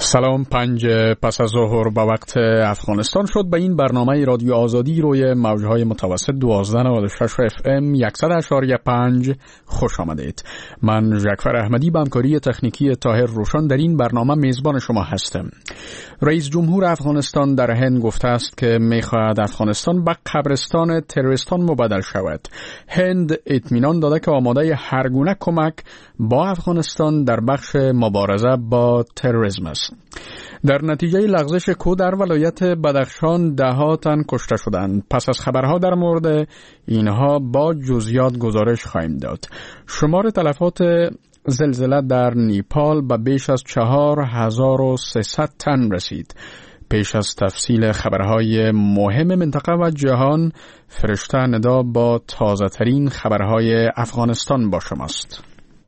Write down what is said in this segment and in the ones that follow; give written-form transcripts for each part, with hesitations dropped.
سلام، 5 پس از ظهر به وقت افغانستان شد. به این برنامه رادیو آزادی روی موجهای متوسط 1296 FM 100.5 خوش آمدید. من جعفر احمدی به همکاری تکنیکی طاهر روشن در این برنامه میزبان شما هستم. رئیس جمهور افغانستان در هند گفته است که می‌خواهد افغانستان به قبرستان تروریستان مبدل شود. هند اطمینان داده که آماده هر گونه کمک با افغانستان در بخش مبارزه با تروریسم است. در نتیجه لغزش کو در ولایت بدخشان 10 تن کشته شدند. پس از خبرها در مورد اینها با جزئیات گزارش خواهیم داد. شمار تلفات زلزله در نیپال به بیش از 4300 تن رسید. پیش از تفصیل خبرهای مهم منطقه و جهان، فرشته ندا با تازه ترین خبرهای افغانستان با شماست.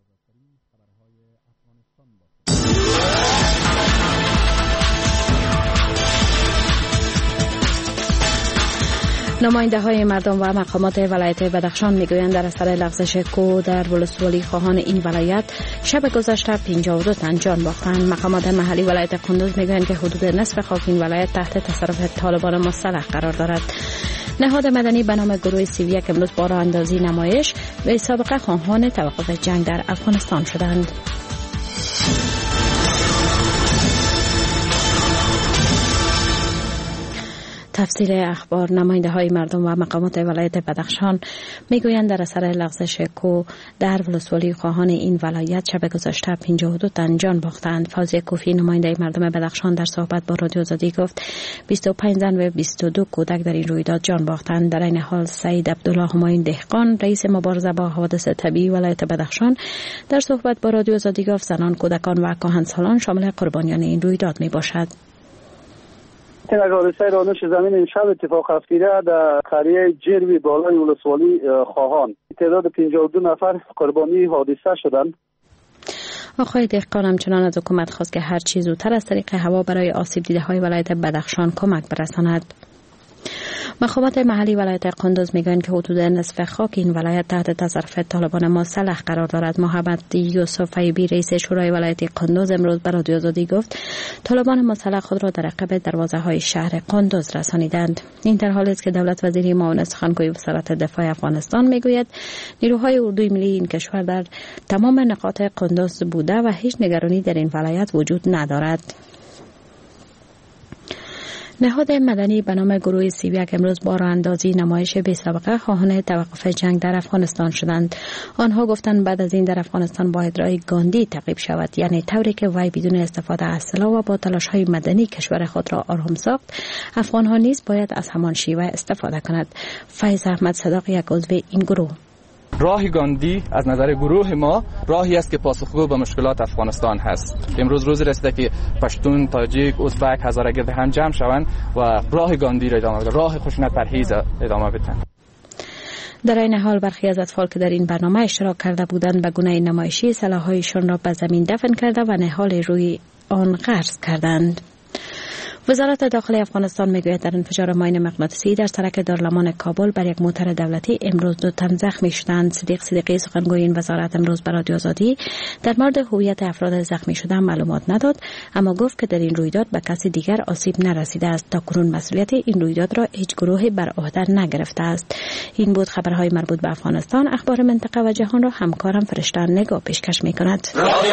نماینده های مردم و مقامات ولایت بدخشان میگویند در اثر لغزش کو در ولسوالی خواهان این ولایت شب گذشته 52 تن جان باختند. مقامات محلی ولایت قندوز میگویند که حدود نصف خاک این ولایت تحت تصرف طالبان مسلح قرار دارد. نهاد مدنی به نام گروه سیویک امروز با راه اندازی نمایش به سابقه خواهان توقف جنگ در افغانستان شدند. تفصیل اخبار. نماینده های مردم و مقامات ولایت بدخشان میگویند در اثر لغزش کو در ولسوالی خواهان این ولایت شب گذشته 52 تن جان باختند. فوزی کوفی نماینده مردم بدخشان در صحبت با رادیو آزادی گفت 25 زن و 22 کودک در این رویداد جان باختند. در این حال سعید عبدالله همایون دهقان رئیس مبارزه با حوادث طبیعی ولایت بدخشان در صحبت با رادیو آزادی گفت زنان، کودکان و کهنسالان شامل قربانیان این رویداد می باشد. این حادثه رانش زمین امشب اتفاق افتاده در قریه جروی بالای ولسوالی خواهان. تعداد 52 نفر قربانی حادثه شدند. آقای دهقان همچنان از حکومت خواست که هر چیز زودتر از طریق هوا برای آسیب دیده های ولایت بدخشان کمک برساند. مقامات محلی ولایت قندوز میگویند که حدود نصف خاک این ولایت تحت تصرف طالبان مسلح قرار دارد. محمد یوسف ایبی رئیس شورای ولایت قندوز امروز به رادیو آزادی گفت طالبان مسلح خود را در عقب دروازه‌های شهر قندوز رسانیدند. این در حالی است که دولت وزیری معاون سخنگوی وزارت دفاع افغانستان میگوید نیروهای اردوی ملی این کشور در تمام نقاط قندوز بوده و هیچ نگرانی در این ولایت وجود ندارد. نهاد مدنی به نام گروه سیویک امروز با راه اندازی نمایش بی سابقه خواهان توقف جنگ در افغانستان شدند. آنها گفتند بعد از این در افغانستان باید راه گاندی تعقیب شود، یعنی طوری که وی بدون استفاده از سلاح و با تلاش‌های مدنی کشور خود را آرام ساخت، افغان‌ها نیز باید از همان شیوه استفاده کند. فیض احمد صداق یک عضو این گروه: راه گاندی از نظر گروه ما راهی است که پاسخگو به مشکلات افغانستان هست. امروز روزی رسیده که پشتون، تاجیک، ازبک، هزارگرد هم جمع شوند و راه گاندی را ادامه بدن، راه خشونت پرهیز ادامه بدن. در این حال برخی از اطفال که در این برنامه اشتراک کرده بودند به گونه نمایشی سلاح‌هایشان را به زمین دفن کرده و نهال روی آن غرس کردند. وزارت داخلی افغانستان میگوید در انفجار ماین مغناطیسی در سرک دارالمان کابل بر یک موتر دولتی امروز 2 تن زخمی شدند. صدیق صدیقی سخنگوی این وزارت امروز به رادیو آزادی در مورد هویت افراد زخمی شده معلومات نداد، اما گفت که در این رویداد به کسی دیگر آسیب نرسیده است. تاکنون مسئولیت این رویداد را هیچ گروهی بر عهده نگرفته است. این بود خبرهای مربوط به افغانستان. اخبار منطقه و جهان را همکارم فرشته نگاه پیشکش می‌کند.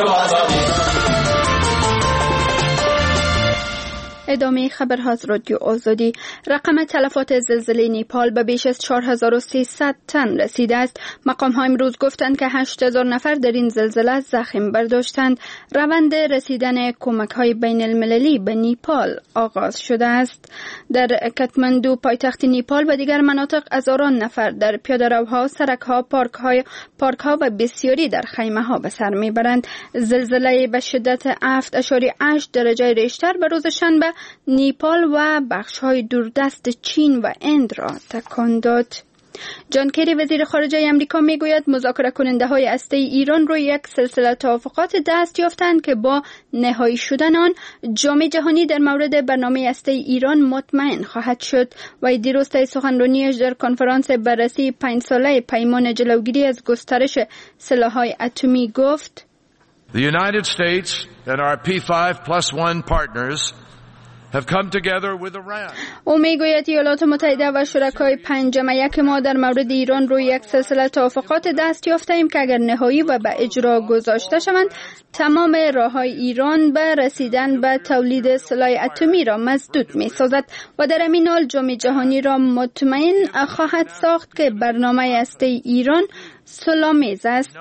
ادامه خبرها از رادیو آزادی. رقم تلفات زلزله نیپال به بیش از 4300 تن رسیده است. مقام‌ها امروز گفتند که 8000 نفر در این زلزله زخم برداشتند. روند رسیدن کمک‌های بین المللی به نیپال آغاز شده است. در کاتماندو پایتخت نیپال و دیگر مناطق هزاران نفر در پیاده‌روها، سرک‌ها، پارک‌ها و بسیاری در خیمه‌ها به سر می‌برند. زلزله به شدت 7.8 درجه ریشتر به روز شنبه نیپال و بخش‌های دوردست چین و هند را تکان داد. جان کری وزیر خارجه آمریکا میگوید مذاکره کننده‌های هسته‌ای ایران روی یک سلسله توافقات دست یافتند که با نهایی شدن آن جامعه جهانی در مورد برنامه هسته‌ای ایران مطمئن خواهد شد. و دیروز طی سخنرانیش در کنفرانس بررسی 5 ساله پیمان جلوگیری از گسترش سلاح‌های اتمی گفت: The United States and our P5+1 partners have come together with Iran. او میگوید ایالات متحده و شرکای پنجم یک ما در مورد ایران روی یک سلسله توافقات دست یافته‌ایم که اگر نهایی و به اجرا گذاشته شوند تمام راه‌های ایران به رسیدن به تولید سلاح اتمی را مسدود می‌سازد و در همین حال جامعه جهانی را مطمئن خواهد ساخت که برنامه هسته ایران صلح‌آمیز است.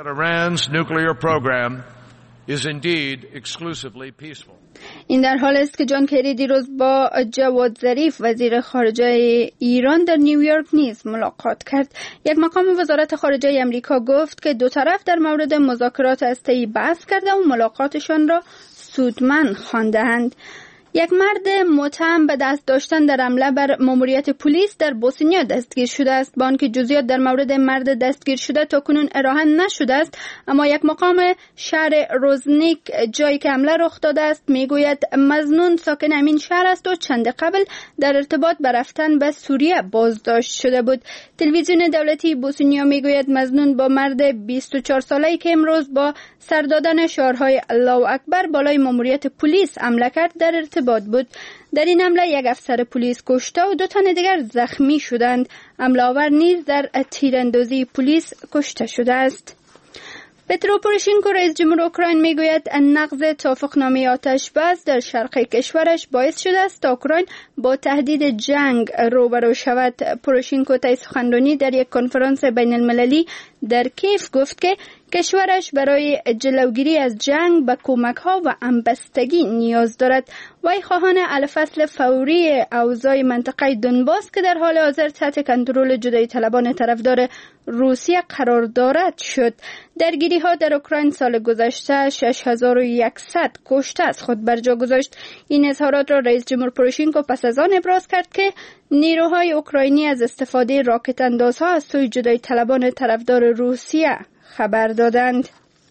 این در حال است که جان کری دیروز با جواد ظریف وزیر خارجه ایران در نیویورک نیز ملاقات کرد. یک مقام وزارت خارجه امریکا گفت که دو طرف در مورد مذاکرات هسته‌ای بحث کرده و ملاقاتشان را سودمند خواندند. یک مرد متهم به دست داشتن در حمله بر ماموریت پلیس در بوسنیا دستگیر شده است. با آنکه جزئیات در مورد مرد دستگیر شده تاکنون ارائه نشده است، اما یک مقام شهر روزنیک جایی که حمله رخ داده است میگوید مظنون ساکن همین شهر است و چند قبل در ارتباط به رفتن به سوریه بازداشت شده بود. تلویزیون دولتی بوسنیا میگوید مظنون با مرد 24 ساله‌ای که امروز با سر دادن شعارهای الله اکبر بالای ماموریت پلیس حمله کرد در ارتباط بود. در این حمله یک افسر پلیس کشته و 2 تن دیگر زخمی شدند. حمله آور نیز در تیراندازی پلیس کشته شده است. پترو پوروشنکو رئیس جمهور اوکراین میگوید نقض توافقنامه آتش بس در شرق کشورش باعث شده است تا اوکراین با تهدید جنگ روبرو شود. پوروشنکو طی سخنرانی در یک کنفرانس بین المللی در کیف گفت که کشورش برای جلوگیری از جنگ به کمک‌ها و همبستگی نیاز دارد. وی خواهان حل‌فصل فوری اوضاع منطقه دونباس که در حال حاضر تحت کنترل جدایی طلبان طرفدار روسیه قرار دارد شد. درگیری‌ها در اوکراین سال گذشته 6100 کشته از خود برجا گذاشت. این اظهارات را رئیس جمهور پوروشنکو پس از آن ابراز کرد که نیروهای اوکراینی از استفاده راکت اندازها از سوی جدایی طلبان طرفدار روسیه خبر دادند.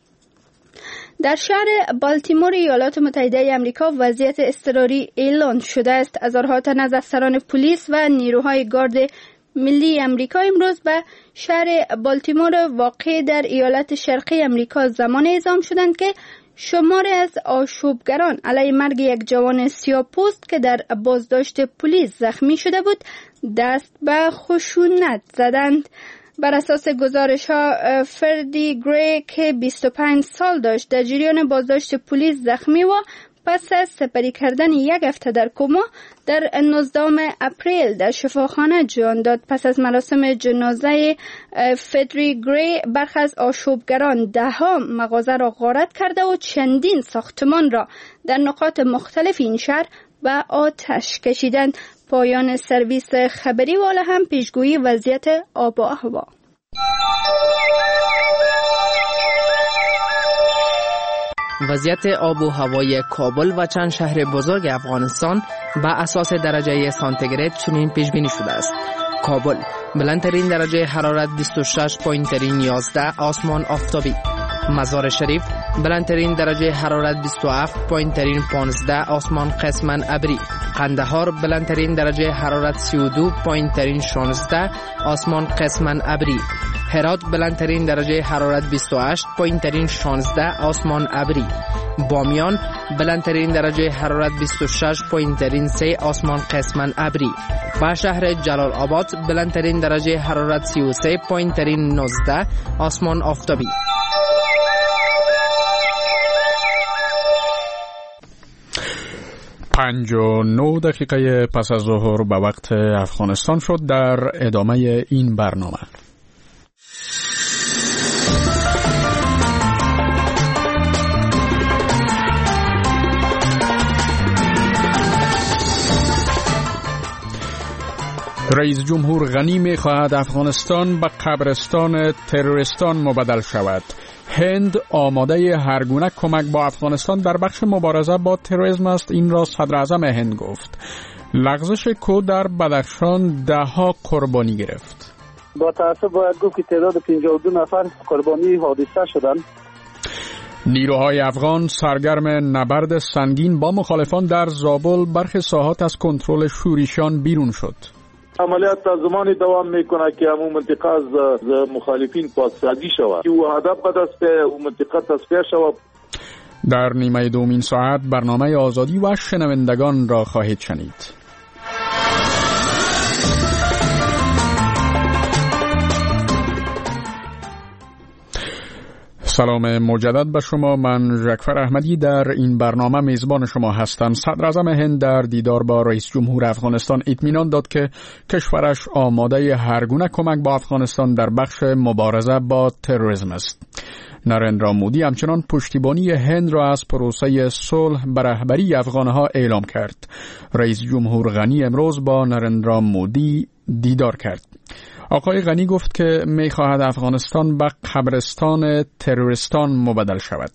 در شهر بالتیمور ایالات متحده آمریکا وضعیت اضطراری اعلان شده است. هزارها تن از افسران پلیس و نیروهای گارد ملی آمریکا امروز به شهر بالتیمور واقع در ایالت شرقی آمریکا زمان اعزام شدند که شماری از آشوبگران علیه مرگ یک جوان سیاه‌پوست که در بازداشت پلیس زخمی شده بود دست به خشونت زدند. بر اساس گزارش ها فردی گری که 25 سال داشت در جریان بازداشت پلیس زخمی و پس از سپری کردن یک هفته در کما در 19 اپریل در شفاخانه جان داد. پس از مراسم جنازه فردی گری برخی از آشوبگران 10 مغازه را غارت کرده و چندین ساختمان را در نقاط مختلف این شهر به آتش کشیدند. پایان سرویس خبری والا هم پیشگویی وضعیت آب و هوا. وضعیت آب و هوای کابل و چند شهر بزرگ افغانستان به اساس درجه سانتیگراد چنین پیش بینی شده است. کابل بلندترین درجه حرارت 26.11 آسمان آفتابی. مزار شریف بلندترین درجه حرارت 27.15 آسمان قسماً ابری. قندهار بلندترین درجه حرارت 32.16 آسمان قسماً ابری. هرات بلندترین درجه حرارت 28.16 آسمان ابری. بامیان بلندترین درجه حرارت 26.3 آسمان قسماً ابری. و شهر جلال آباد بلندترین درجه حرارت 33.19 آسمان آفتابی. 5:09 دقیقه پس از ظهر به وقت افغانستان شد. در ادامه این برنامه رئیس جمهور غنی می خواهد افغانستان به قبرستان تروریستان مبدل شود. هند آماده هر گونه کمک با افغانستان در بخش مبارزه با تروریسم است. این را صدر اعظم هند گفت. لغزش کو در بدخشان 10 قربانی گرفت. با تأسف باید گفت که تعداد 52 نفر قربانی حادثه شدند. نیروهای افغان سرگرم نبرد سنگین با مخالفان در زابل. برخی ساحات از کنترل شوریشان بیرون شد. عملیات تا زمانی دوام میکنه که همون منطقه از مخالفین پاسداری شود که هدف به دست به منطقه تصفیه شود در نیمه دومین ساعت برنامه آزادی و شنوندگان را خواهید شنید. سلام مجدد به شما. من ژکفر احمدی در این برنامه میزبان شما هستم. صدر اعظم هند در دیدار با رئیس جمهور افغانستان اطمینان داد که کشورش آماده هر گونه کمک با افغانستان در بخش مبارزه با تروریسم است. نرندرا مودی همچنان پشتیبانی هند را از پروسه صلح به رهبری افغانها اعلام کرد. رئیس جمهور غنی امروز با نرندرا مودی دیدار کرد. آقای غنی گفت که می‌خواهد افغانستان به قبرستان تروریستان مبدل شود.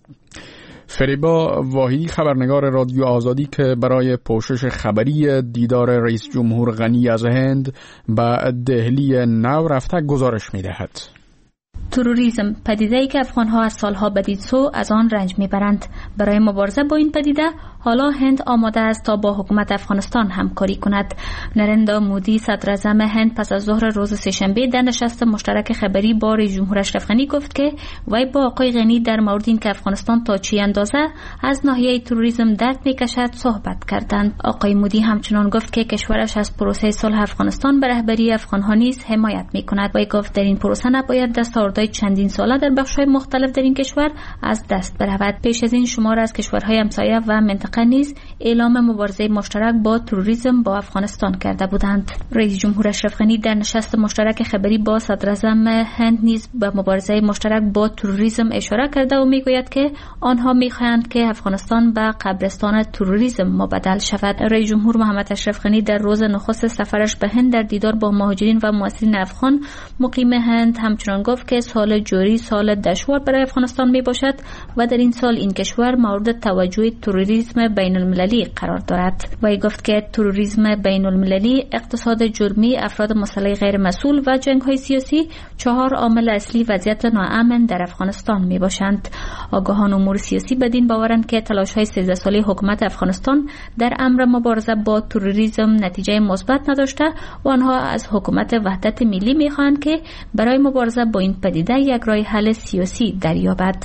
فریبا واحدی خبرنگار رادیو آزادی که برای پوشش خبری دیدار رئیس جمهور غنی از هند به دهلی نو رفته گزارش می‌دهد. تروریسم پدیده‌ای که افغان‌ها از سالها بدیدسو از آن رنج می‌برند. برای مبارزه با این پدیده حالا هند آماده است تا با حکومت افغانستان همکاری کند. نرندرا مودی صدر اعظم هند پس از ظهر روز سه‌شنبه در نشست مشترک خبری با رئیس جمهور اشرف غنی گفت که وی با آقای غنی در مورد اینکه افغانستان تا چه اندازه از ناحیه تروریسم درد می‌کشد صحبت کردند. آقای مودی همچنان گفت که کشورش از پروسه صلح افغانستان به رهبری افغان‌ها نیز حمایت می‌کند. وی گفت در این پروسه نباید دستاوردهای چندین ساله در بخش‌های مختلف در این کشور از دست برود. پیش از این شمار از کشورهای همسایه و منطقه نیز اعلام مبارزه مشترک با تروریسم با افغانستان کرده بودند. رئیس جمهور اشرف غنی در نشست مشترک خبری با صدر اعظم هند نیز به مبارزه مشترک با تروریسم اشاره کرده و میگوید که آنها میخواهند که افغانستان به قبرستان تروریسم مبدل شود. رئیس جمهور محمد اشرف غنی در روز نخست سفرش به هند در دیدار با مهاجرین و مهاجرین افغان مقیم هند همچنان گفت که سال جاری سال دشوار برای افغانستان می باشد و در این سال این کشور مورد توجه تروریسم بین المللی قرار دارد. و گفت که تروریسم بین المللی، اقتصاد جرمی، افراد مسلح غیر مسئول و جنگ های سیاسی 4 عامل اصلی وضعیت ناامن در افغانستان می باشند. آگاهان امور سیاسی بدین باورند که تلاش های 13 ساله حکومت افغانستان در امر مبارزه با تروریسم نتیجه مثبت نداشته و آنها از حکومت وحدت ملی می خواهند که برای مبارزه با این پدیده یک راه حل سیاسی دریابد.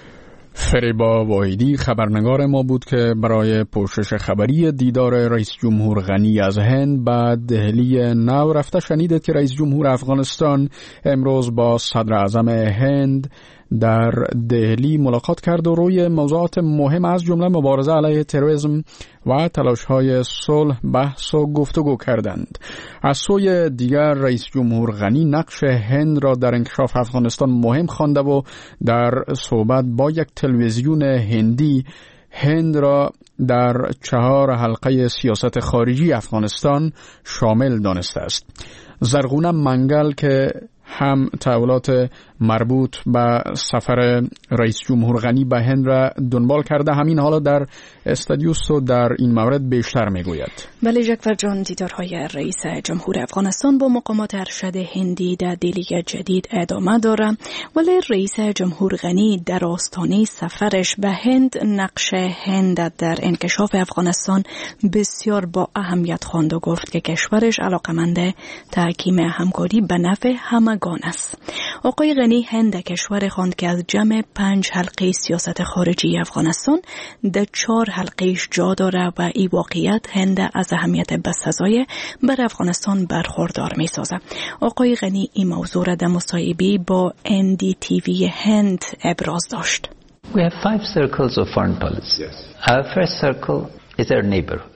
فریبا واحدی خبرنگار ما بود که برای پوشش خبری دیدار رئیس جمهور غنی از هند به دهلی نو رفته. شنیدید که رئیس جمهور افغانستان امروز با صدر اعظم هند در دهلی ملاقات کرد و روی موضوعات مهم از جمله مبارزه علیه تروریسم و تلاش‌های صلح بحث و گفتگو کردند. از سوی دیگر رئیس جمهور غنی نقش هند را در انکشاف افغانستان مهم خوانده و در صحبت با یک تلویزیون هندی هند را در 4 حلقه سیاست خارجی افغانستان شامل دانسته است. زرغونه منگل که هم تحولات مربوط به سفر رئیس جمهور غنی به هند را دنبال کرده، همین حالا در استادیوس و در این مورد بیشتر میگوید. بله ژکفر جان، دیدارهای رئیس جمهور افغانستان با مقامات ارشد هندی در دهلی جدید ادامه داره، ولی رئیس جمهور غنی در آستانه سفرش به هند نقش هند در انکشاف افغانستان بسیار با اهمیت خواند و گفت که کشورش علاقمند تحکیم همکاری به نفع همگان است. آقای غنی هند کشور خواند که از جمع 5 حلقه سیاست خارجی افغانستان در 4 حلقهش جا داره و این واقعیت هند از اهمیت بسزای بر افغانستان برخوردار می سازه. آقای غنی این موضوع را در مصاحبه با NDTV هند ابراز داشت. We have 5 circles of foreign policy. Our first circle is our neighborhood.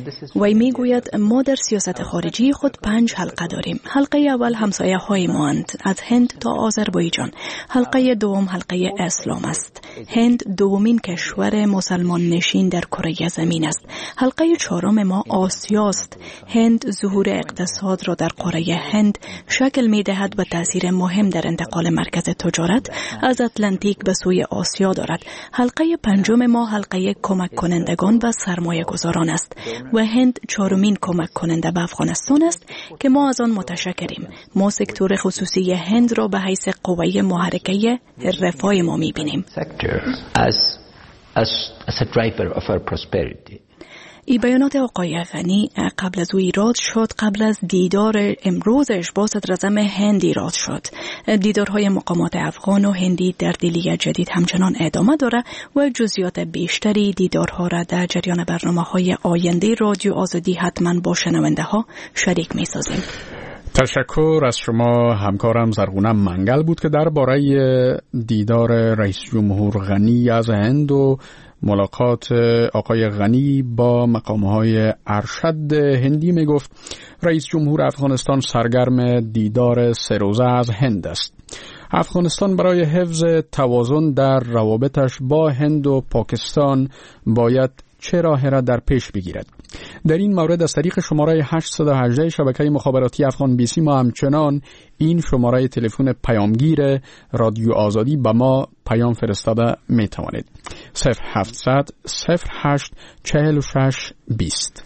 وی می گوید ما در سیاست خارجی خود 5 حلقه داریم. حلقه اول همسایه های ما اند، از هند تا آذربایجان. حلقه دوم حلقه اسلام است. هند دومین کشور مسلمان نشین در کره زمین است. حلقه چهارم ما آسیاست. هند ظهور اقتصاد را در قاره هند شکل می دهد و تأثیر مهم در انتقال مرکز تجارت از اتلانتیک به سوی آسیا دارد. حلقه پنجم ما حلقه کمک کنندگان و سرمایه گذاران است و هند 4مین کمک کننده به افغانستان است که ما از آن متشکریم. ما سکتور خصوصی هند را به حیث قوه محرکه رفاه ما می‌بینیم. این بیانات آقای غنی قبل از او ایراد شد، قبل از دیدار امروزش با صدر اعظم هند ایراد شد. دیدارهای مقامات افغان و هندی در دهلی جدید همچنان ادامه داره و جزئیات بیشتری دیدارها را در جریان برنامه‌های آینده رادیو آزادی حتما با شنونده ها شریک می‌سازیم. تشکر از شما. همکارم زرغونه منگل بود که درباره دیدار رئیس جمهور غنی از هند و ملاقات آقای غنی با مقامهای ارشد هندی می گفت. رئیس جمهور افغانستان سرگرم دیدار 3 روزه از هند است. افغانستان برای حفظ توازن در روابطش با هند و پاکستان باید چه راهی را در پیش بگیرد؟ در این مورد از طریق شماره 818 شبکه مخابراتی افغان بی‌سی ما همچنان این شماره تلفن پیامگیر رادیو آزادی به ما پیام فرستاده می توانید. 0700 08 46 20.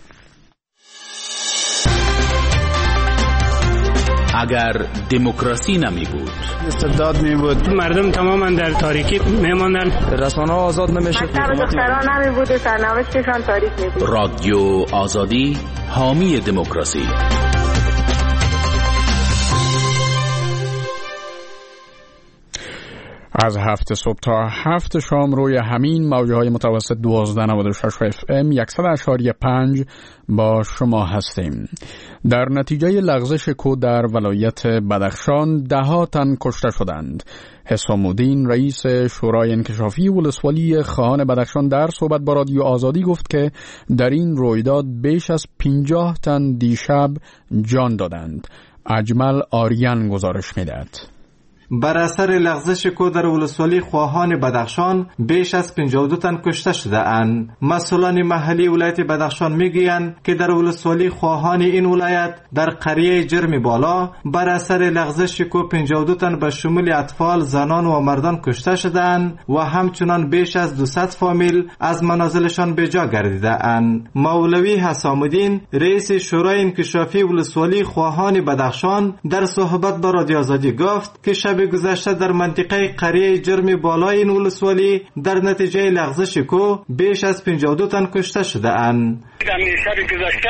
اگر دموکراسی نمی بود، استبداد می بود، مردم تماما در تاریکی می ماندن، رسانه‌ها آزاد نمیشد، دختران نمی بود و سرنوشتشان تاریک می بود. رادیو آزادی حامی دموکراسی. از 7 صبح تا 7 شام روی همین موجهای متوسط 1296 FM 100.5 با شما هستیم. در نتیجه لغزش کود در ولایت بدخشان 10 تن کشته شدند. حسام الدین رئیس شورای انکشافی ولسوالی خواهان بدخشان در صحبت با رادیو آزادی گفت که در این رویداد بیش از 50 تن دیشب جان دادند. اجمل آریان گزارش می‌دهد. بر اثر لغزش کود در ولسوالی خواهان بدخشان بیش از 52 تن کشته شده اند. مسئولان محلی ولایت بدخشان میگویند که در ولسوالی خواهان این ولایت در قریه جرم بالا بر اثر لغزش کود 52 تن به شمول اطفال، زنان و مردان کشته شدند و همچنان بیش از 200 فامیل از منازلشان به جا گردیده اند. مولوی حسام الدین رئیس شورای انکشافی ولسوالی خواهان بدخشان در صحبت با رادیو آزادی گفت که شب گذشته در منطقه قریه جرم بالای این ولسوالی در نتیجه لغزش کو بیش از 52 تن کشته شده اند. در شب گذشته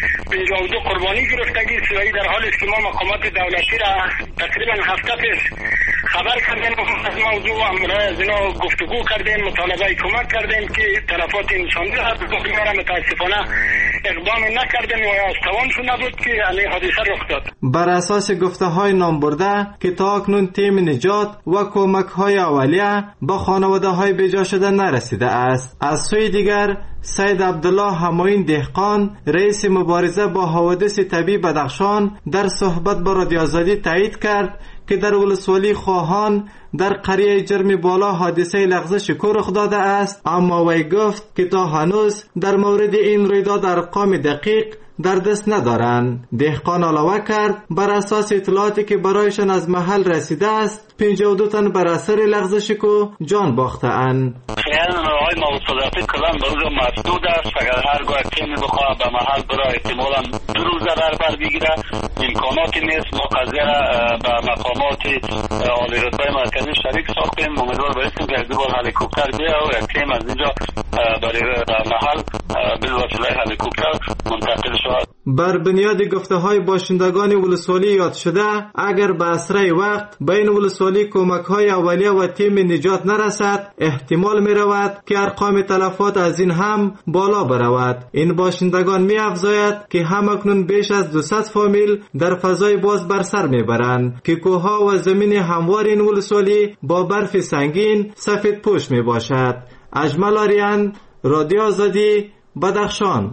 52 قربانی گرفتگی سوایی در حال است که ما مقامات دولتی را تقریبا هفته پیش خبر کردیم از موضوع و امرای از اینا گفتگو کردیم، مطالبه کمک کردیم که تلفات انسانی را بکنیم. متاسفانه اقدام نکردیم و از توانشون نبود که علی حادثه رخ داد. بر اساس گفته های نام برده که تا اکنون تیم نجات و کمک های اولیه با خانواده های بجا شده نرسیده است. از سوی دیگر سید عبدالله همایون دهقان رئیس مبارزه با حوادث طبیعی بدخشان در صحبت با رادیو آزادی تایید کرد که در ولسوالی خواهان در قریه جرم بالا حادثه لغزش کو رخ داده است، اما وی گفت که تا هنوز در مورد این رویداد ارقام دقیق در دست ندارند. دهقان علاوه کرد بر اساس اطلاعاتی که برایشان از محل رسیده است 52 تن بر اثر لغزش کو جان باخته اند. آقای موسوعاتی کلان به روز محدود است. اگر هرگاه تیمی بخواه به محل برای احتمالا 2 روز در بر بگیره امکاناتی نیست. ما قضیه را به مقامات عالی رتبه مرکزی شریک ساختیم. امیدوار باشیم که یک بار هلیکوپتر بیا و یک تیم از اینجا برای محل بالواسطه هلیکوپتر منتقل شود. بر بنیاد گفته های باشندگان ولسوالی یاد شده اگر به اسرع وقت بین ولسوالی کمک های اولیه و تیم نجات نرسد احتمال می رود که ارقام تلفات از این هم بالا برود. این باشندگان می افزاید که همکنون بیش از 200 فامیل در فضای باز بر سر می برند که کوهها و زمین هموار این ولسوالی با برف سنگین سفید پوش می باشد. اجمل آریان، رادیو آزادی، بدخشان.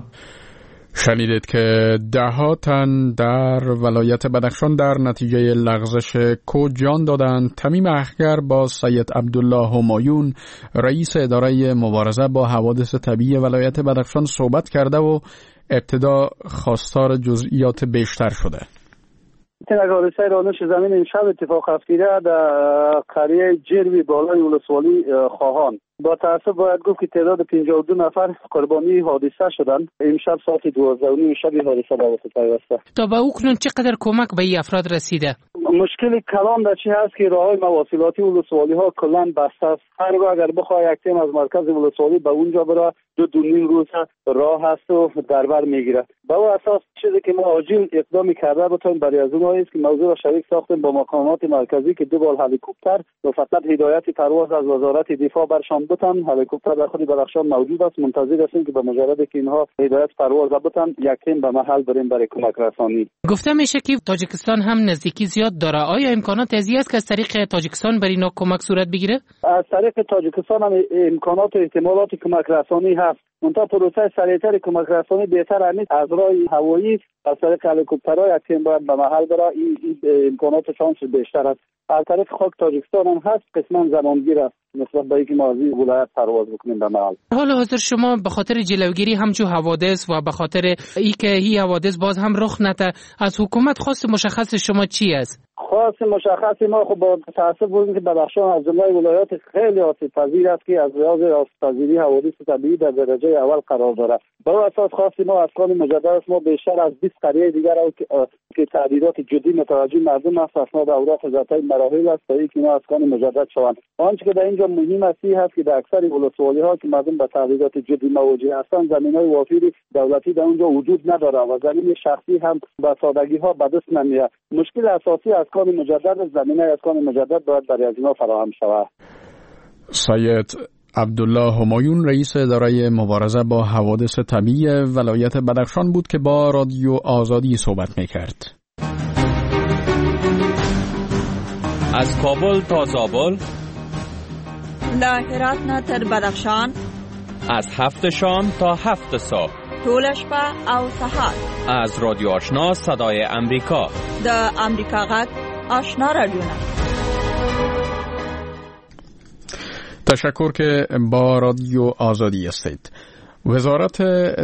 شنیدید که 10 تن در ولایت بدخشان در نتیجه لغزش کو جان دادند. تمیم اخگر با سید عبدالله همایون رئیس اداره مبارزه با حوادث طبیعی ولایت بدخشان صحبت کرده و ابتدا خواستار جزئیات بیشتر شده. حادثه رانش زمین امشب اتفاق افتاده در قریه جرمی بالای ولسوالی خواهان. با تأسف باید گفت که تعداد 52 نفر قربانی حادثه شدند. امشب ساعت 12:30 شب حادثه به واسطه پیوسته. تا به اکنون چقدر کمک به این افراد رسیده؟ مشکل کلان در چی هست که راههای مواصلاتی ولسوالی ها کلان بسته است. هرگاه اگر بخواه یک تیم از مرکز ولسوالی به اونجا بره 2.5 روز راه هست و دربر میگیره. با اساس چیزی که ما عاجل اقدامی کرده بتونیم برای از اونها است که موضوع را شریک ساختیم با مقامات مرکزی که 2 بال هلیکوپتر و فقط هدایت پرواز از وزارت دفاع برشان بتن. هلیکوپتر در خود بدخشان موجود است. منتظر هستیم که به مجرد که اینها هدایت پرواز بتن یک تیم به محل بریم برای کمک رسانی. گفته میشه که تاجیکستان هم نزدیکی زیاد داره. آیا امکانات ازی است که از طریق تاجیکستان بر اینا کمک صورت بگیره؟ از طریق تاجیکستان هم امکانات و احتمالات کمک رسانی هست. منتها پروسه سریعتر کمک رسانی بهتر است از راه هوایی. از طریق هلیکوپترها یک تیم باید به محل بره. این امکانات شانس بیشتر است. از طریق خاک تاجیکستان هم هست، قسما زمانگیر است نسبت به اینکه ما از این ولایت پرواز بکنیم به محل. حالا حاضر شما به خاطر جلوگیری همچو حوادث و به خاطر اینکه این حوادث باز هم رخ نده از حکومت خواست مشخص شما چی است؟ خاص مشخص ما خب با تأسف بودیم که بدخشان از جمله ولایات خیلی آسیب‌پذیر است که از لحاظ آسیب‌پذیری حوادث طبیعی در درجه اول قرار دارد. با اساس خاصی ما اسکان مجدد ما بیشتر از 20 قریه دیگر که تعدیلات جدی متوجه مردم است اسناد اوراق ذاتی مراحل است تا اینکه اینا اسکان مجدد شوند. آنچه که در اینجا مهم است که در اکثر ولسوالی‌ها که مردم به تعدیلات جدی مواجه هستند زمین‌های وافری دولتی در اونجا وجود نداره و زمین شخصی هم به سادگی‌ها به دست نمیاد. مشکل اساسی اسکان مجدد زمینه اسکان مجدد باید برای از اینا فراهم شود. سید عبدالله همایون رئیس اداره مبارزه با حوادث طبیعی ولایت بدخشان بود که با رادیو آزادی صحبت میکرد. از کابل تا زابل، له هرات نه تر بدخشان، از 7 شام تا 7 صبح، ټول شپه او سهار، از رادیو آشنا صدای امریکا، د امریکا غږ آشنا رادیو. تشکر که با رادیو آزادی هستید. وزارت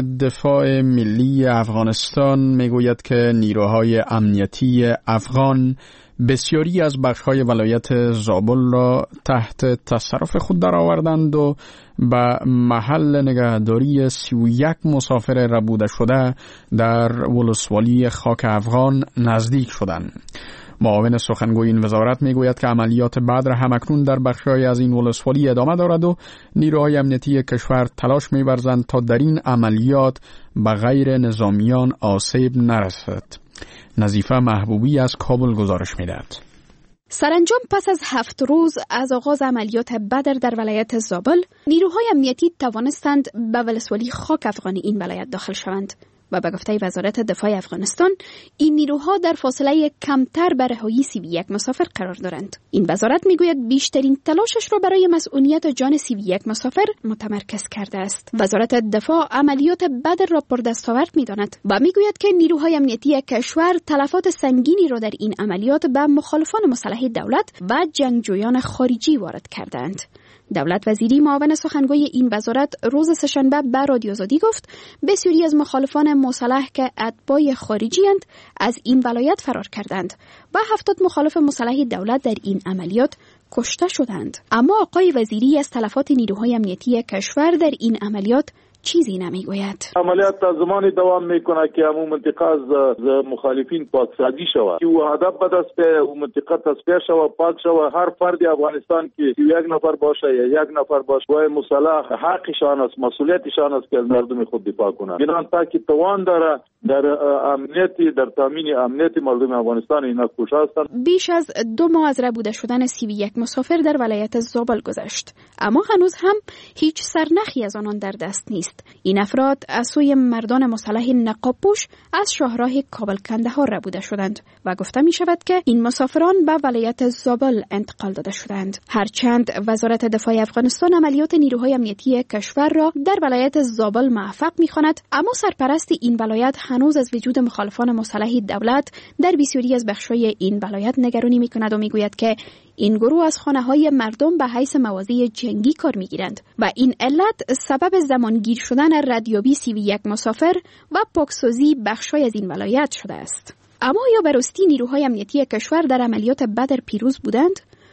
دفاع ملی افغانستان میگوید که نیروهای امنیتی افغان بسیاری از بخش‌های ولایت زابل را تحت تصرف خود درآوردند و به محل نگهداری 31 مسافر ربوده شده در ولسوالی خاک افغان نزدیک شدند. معاون سخنگوی این وزارت میگوید که عملیات بدر همکنون در بخش‌های از این ولسوالی ادامه دارد و نیروهای امنیتی کشور تلاش می‌ورزند تا در این عملیات به غیر نظامیان آسیب نرسد. نظیفه محبوبی از کابل گزارش می‌دهد. سرانجام پس از 7 روز از آغاز عملیات بدر در ولایت زابل، نیروهای امنیتی توانستند به ولسوالی خاک افغان این ولایت داخل شوند. و به گفته وزارت دفاع افغانستان این نیروها در فاصله کمتر به رهایی 31 مسافر قرار دارند. این وزارت میگوید بیشترین تلاشش را برای مسئولیت جان 31 مسافر متمرکز کرده است. وزارت دفاع عملیات بدر را پردستاورد میداند و میگوید که نیروهای امنیتی کشور تلفات سنگینی را در این عملیات به مخالفان مسلح دولت و جنگجویان خارجی وارد کردند. دولت وزیری معاون سخنگوی این وزارت روز سه‌شنبه به رادیو آزادی گفت بسیاری از مخالفان مسلح که اتباع خارجی‌اند از این ولایت فرار کردند و 70 مخالف مسلح دولت در این عملیات کشته شدند. اما آقای وزیری از تلفات نیروهای امنیتی کشور در این عملیات چیزی نمیگوید. عملیات تا زمانی دوام میکنه که همون منطقه از مخالفین پاکسازی شود که او هدف به دست به اون منطقه تصفیه شود، پاک شود. هر فرد افغانستان که یک نفر باشه یا یک نفر باشه با مسلح حقشان است، مسئولیتشان است که از مردم خود دفاع کنند. اینا تا که توان داره در امنیتی، در تامین امنیت مردم افغانستان اینا کوشش هستند. بیش از 2 ماه از ربوده شدن 31 مسافر در ولایت زابل گذشت، اما هنوز هم هیچ سرنخی از آنان در دست نیست. این افراد از سوی مردان مسلح نقاب‌پوش از شاهراه کابل کندهار ربوده شدند و گفته می شود که این مسافران به ولایت زابل انتقال داده شدند. هرچند وزارت دفاع افغانستان عملیات نیروهای امنیتی کشور را در ولایت زابل موفق می خواند، اما سرپرست این ولایت هنوز از وجود مخالفان مسلح دولت در بسیاری از بخش‌های این ولایت نگرانی می کند و می گوید که این گروه از خانه‌های مردم به حیث مواضع جنگی کار می‌گیرند و این علت سبب زمانگیر شدن ردیابی 31 مسافر و پاکسازی بخش‌های از این ولایت شده است. اما آیا به راستی نیروهای امنیتی کشور در عملیات بدر پیروز بودند؟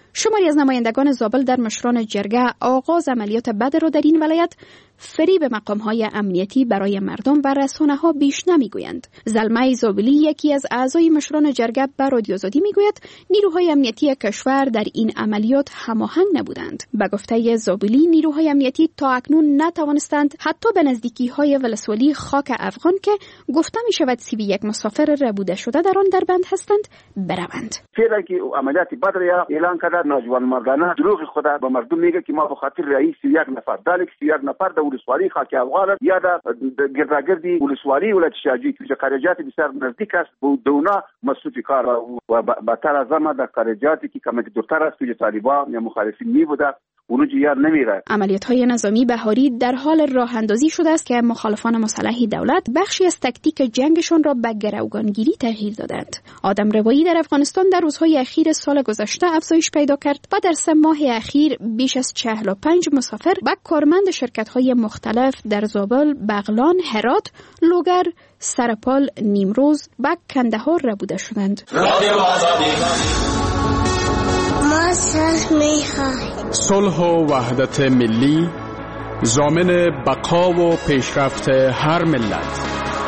شماری از نمایندگان زابل در مشران جرگه آغاز عملیات بد را در این ولایت فریب مقام‌های امنیتی برای مردم و رسانه‌ها بیش نمی‌گویند. زلمه زابلی یکی از اعضای مشران جرگه به رادیو آزادی می‌گوید نیروهای امنیتی کشور در این عملیات هماهنگ نبودند. به گفته زابلی نیروهای امنیتی تا اکنون نتوانستند حتی به نزدیکی‌های ولسوالی خاک افغان که گفته می‌شود 31 مسافر ربوده شده در آن در بند هستند بروند. فعلا که عملیات بد را اعلان کرده ناجوان مردانه دروغ خود به مردم میگه که ما به خاطر رئیس 31 نفر دالک 31 نفر ولسوالی خاک افغان یا در گرداگردی ولسوالی ولایت شاجی که خارجات بسیار نزدیک است به دونا مصروف کار و بدتر از همه در خارجاتی که کمی دورتر است که طالبان یا مخالفین می بوده اونو جیار نمیره. عملیات‌های نظامی بهاری در حال راه اندازی شده است که مخالفان مسلح دولت بخشی از تاکتیک جنگشان را به گروگانگیری تغییر دادند. آدم روایی در افغانستان در روزهای اخیر سال گذشته افزایش پیدا کرد و در 3 ماه اخیر بیش از 45 مسافر و کارمند شرکت‌های مختلف در زابل، بغلان، هرات، لوگر، سرپال، نیمروز و کندهار ربوده شدند. صلح و وحدت ملی ضامن بقا و پیشرفت هر ملت.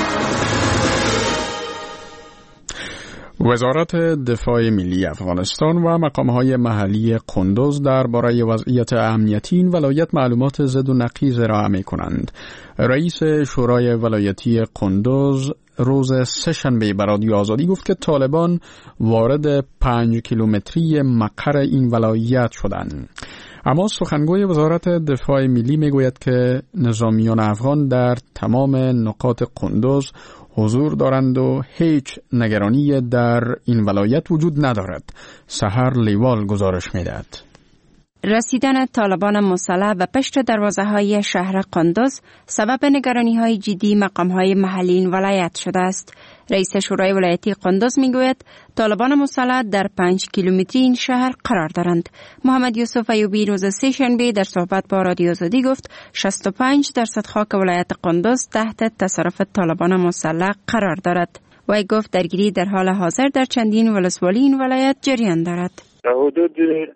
وزارت دفاع ملی افغانستان و مقام‌های محلی قندوز درباره وضعیت امنیتی این ولایت معلومات ضد و نقیض ارائه می‌کنند. رئیس شورای ولایتی قندوز روز سه‌شنبه به رادیو آزادی گفت که طالبان وارد 5 کیلومتری مقر این ولایت شدند. اما سخنگوی وزارت دفاع ملی میگوید که نظامیان افغان در تمام نقاط قندوز حضور دارند و هیچ نگرانی در این ولایت وجود ندارد. سحر لیوال گزارش میدهد. رسیدن طالبان مسلح به پشت دروازه‌های شهر قندوز سبب نگرانی‌های جدی مقام‌های محلی این ولایت شده است. رئیس شورای ولایتی قندوز میگوید طالبان مسلح در 5 کیلومتری این شهر قرار دارند. محمد یوسف ایوبی روز سه‌شنبه در صحبت با رادیو آزادی گفت 65% خاک ولایت قندوز تحت تصرف طالبان مسلح قرار دارد. وی گفت درگیری در حال حاضر در چندین ولسوالی این ولایت جریان دارد. در حدود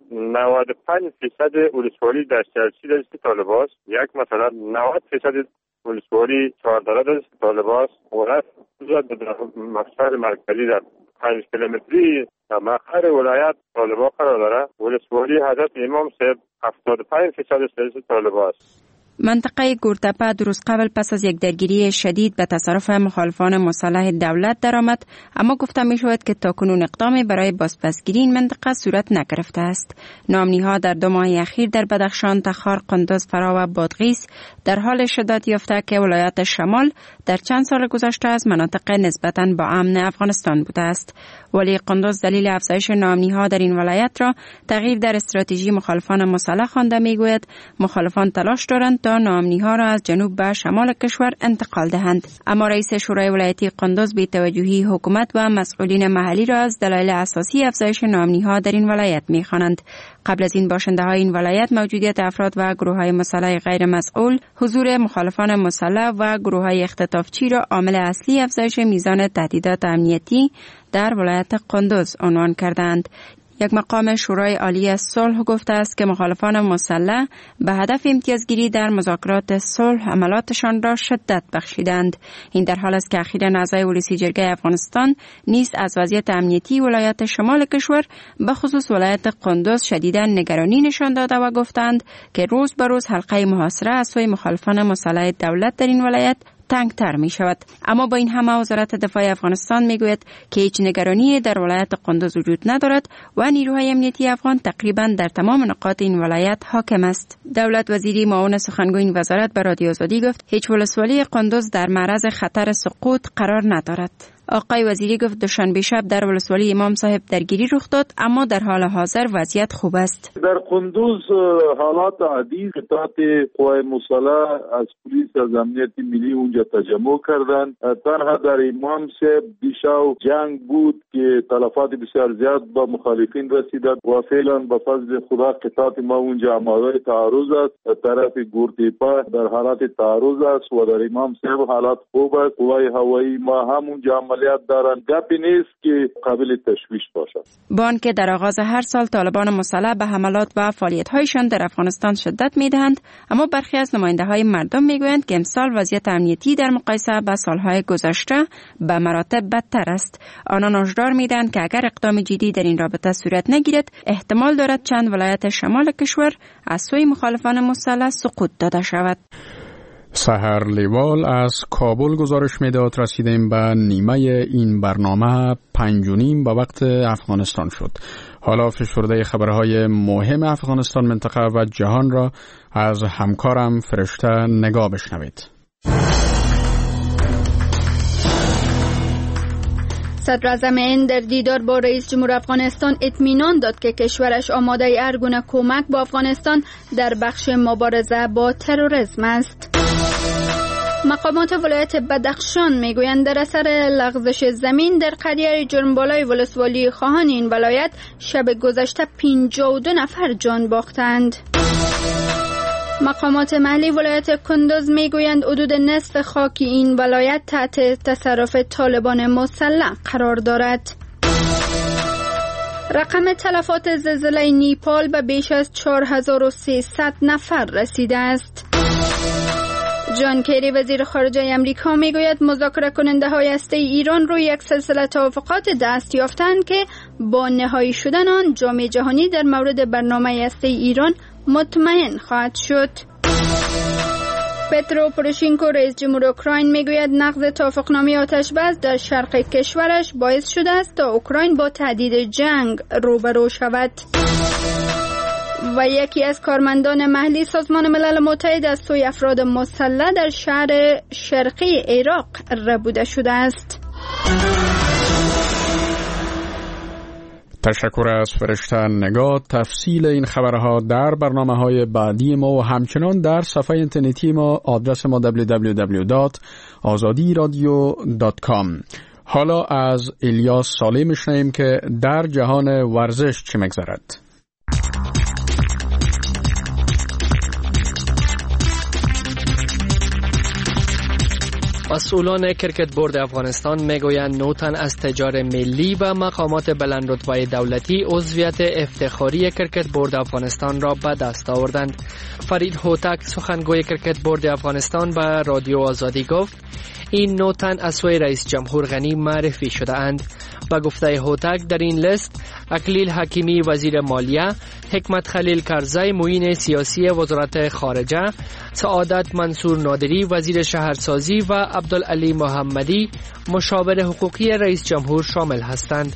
95% ولسوالی در چرچی دست طالبان است. یک مثلا 90% ولسوالی چهارداره دست طالبان است. و در مقصد مرکزی در 5 کیلومتری در مقر ولایت طالبان قرار دارد. ولسوالی حضرت امام صاحب 75% دست طالبان است. منطقه گورتپه 2 روز قبل پس از یک درگیری شدید به تصرف مخالفان مسلح دولت درآمد، اما گفته می شود که تاکنون اقدامی برای بازپسگیری این منطقه صورت نگرفته است. نامنی‌ها در 2 ماه اخیر در بدخشان، تخار، قندوز، فرا و بادغیس در حال شدت یافته که ولایات شمال در چند سال گذشته از مناطق نسبتاً با امن افغانستان بوده است. ولی قندوز دلیل افزایش نامنی‌ها در این ولایت را تغییر در استراتژی مخالفان مسلح خوانده می‌گوید. مخالفان تلاش دارند تا نامنی‌ها را از جنوب به شمال کشور انتقال دهند. اما رئیس شورای ولایتی قندوز بی توجهی حکومت و مسئولین محلی را از دلایل اساسی افزایش نامنی‌ها در این ولایت می‌خوانند. قبل از این باشنده‌های این ولایت موجودیت افراد و گروه‌های مسلح غیر مسئول، حضور مخالفان مسلح و گروه‌های اختطافچی را عامل اصلی افزایش میزان تهدیدات امنیتی در ولایت قندوز عنوان کردند. یک مقام شورای عالی صلح گفته است که مخالفان مسلح به هدف امتیازگیری در مذاکرات صلح عملاتشان را شدت بخشیدند. این در حال است که اخیراً اعضای ولسی جرگه افغانستان نیز از وضعیت امنیتی ولایت شمال کشور به خصوص ولایت قندوز شدیداً نگرانی نشان داده و گفتند که روز به روز حلقه محاصره از سوی مخالفان مسلح دولت در این ولایت تنگتر می شود. اما با این همه وزارت دفاع افغانستان می گوید که هیچ نگرانی در ولایت قندوز وجود ندارد و نیروهای امنیتی افغان تقریبا در تمام نقاط این ولایت حاکم است. دولت وزیری معاون سخنگوی این وزارت به رادیو آزادی گفت هیچ ولسوالی قندوز در معرض خطر سقوط قرار ندارد. آقای وزیری گفت دوشنبه شب در ولسوالی امام صاحب درگیری رخ داد، اما در حال حاضر وضعیت خوب است. در قندوز حالات عادی، قطعات قوای مسلح از پلیس از امنیت ملی اونجا تجمع کردند. تنها در امام صاحب دیشب جنگ بود که تلفات بسیار زیاد با مخالفین رسید و فعلا به فضل خدا قطعات ما اونجا آماده تعرض است. طرف گورتپه در حالات تعرض است و در امام صاحب حالات خوب است. قوای هوایی ما هم اونجا عملیات دارند گپی نیست که قابل تشویش باشد. با آنکه در آغاز هر سال طالبان مسلح به حملات و فعالیت‌هایشان در افغانستان شدت می‌دهند، اما برخی از نماینده‌های مردم می‌گویند که امسال وضعیت امنیتی در مقایسه با سال‌های گذشته به مراتب بدتر است. آنان هشدار می‌دهند که اگر اقدام جدی در این رابطه صورت نگیرد، احتمال دارد چند ولایت شمال کشور از سوی مخالفان مسلح سقوط داده شود. سحر لیوال از کابل گزارش میداد. رسیدیم به نیمه این برنامه 5:30 به وقت افغانستان شد. حالا فشرده خبرهای مهم افغانستان، منطقه و جهان را از همکارم فرشته نگاه بشنوید. صدراعظم هند در دیدار با رئیس جمهور افغانستان اطمینان داد که کشورش آماده هر گونه کمک با افغانستان در بخش مبارزه با تروریسم است. مقامات ولایت بدخشان میگویند در اثر لغزش زمین در قریه جرمبالای ولسوالی خواهان این ولایت شب گذشته 52 نفر جان باختند. مقامات محلی ولایت کندوز میگویند حدود نصف خاک این ولایت تحت تصرف طالبان مسلح قرار دارد. رقم تلفات زلزله نیپال به بیش از 4300 نفر رسیده است. جان کری وزیر خارجه امریکا میگوید مذاکره کننده های هسته ایران روی یک سلسله توافقات دست یافتند که با نهایی شدن آن جامعه جهانی در مورد برنامه هسته ایران مطمئن خواهد شد. پترو پوروشینکو رئیس جمهور اوکراین میگوید نقض توافقنامه آتش‌بس در شرق کشورش باعث شده است تا اوکراین با تهدید جنگ روبرو شود. و یکی از کارمندان محلی سازمان ملل متحد از سوی افراد مسلح در شهر شرقی عراق ربوده شده است. تشکر از فرشته نگاه. تفصیل این خبرها در برنامه‌های بعدی ما و همچنان در صفحه اینترنتی ما، آدرس ما www.azadiradio.com. حالا از الیاس صالح میشنویم که در جهان ورزش چه می‌گذرد. مسئولان کرکت بورد افغانستان میگویند 9 تن از تجار ملی و مقامات بلندرتبه دولتی عضویت افتخاری کرکت بورد افغانستان را به دست آوردند. فرید هوتک سخنگوی کرکت بورد افغانستان به رادیو آزادی گفت این 9 تن از سوی رئیس جمهور غنی معرفی شده اند. با گفته هوتک در این لیست اکلیل حکیمی وزیر مالیه، حکمت خلیل کرزی معین سیاسی وزارت خارجه، سعادت منصور نادری وزیر شهرسازی و عبدالعلی محمدی مشاور حقوقی رئیس جمهور شامل هستند.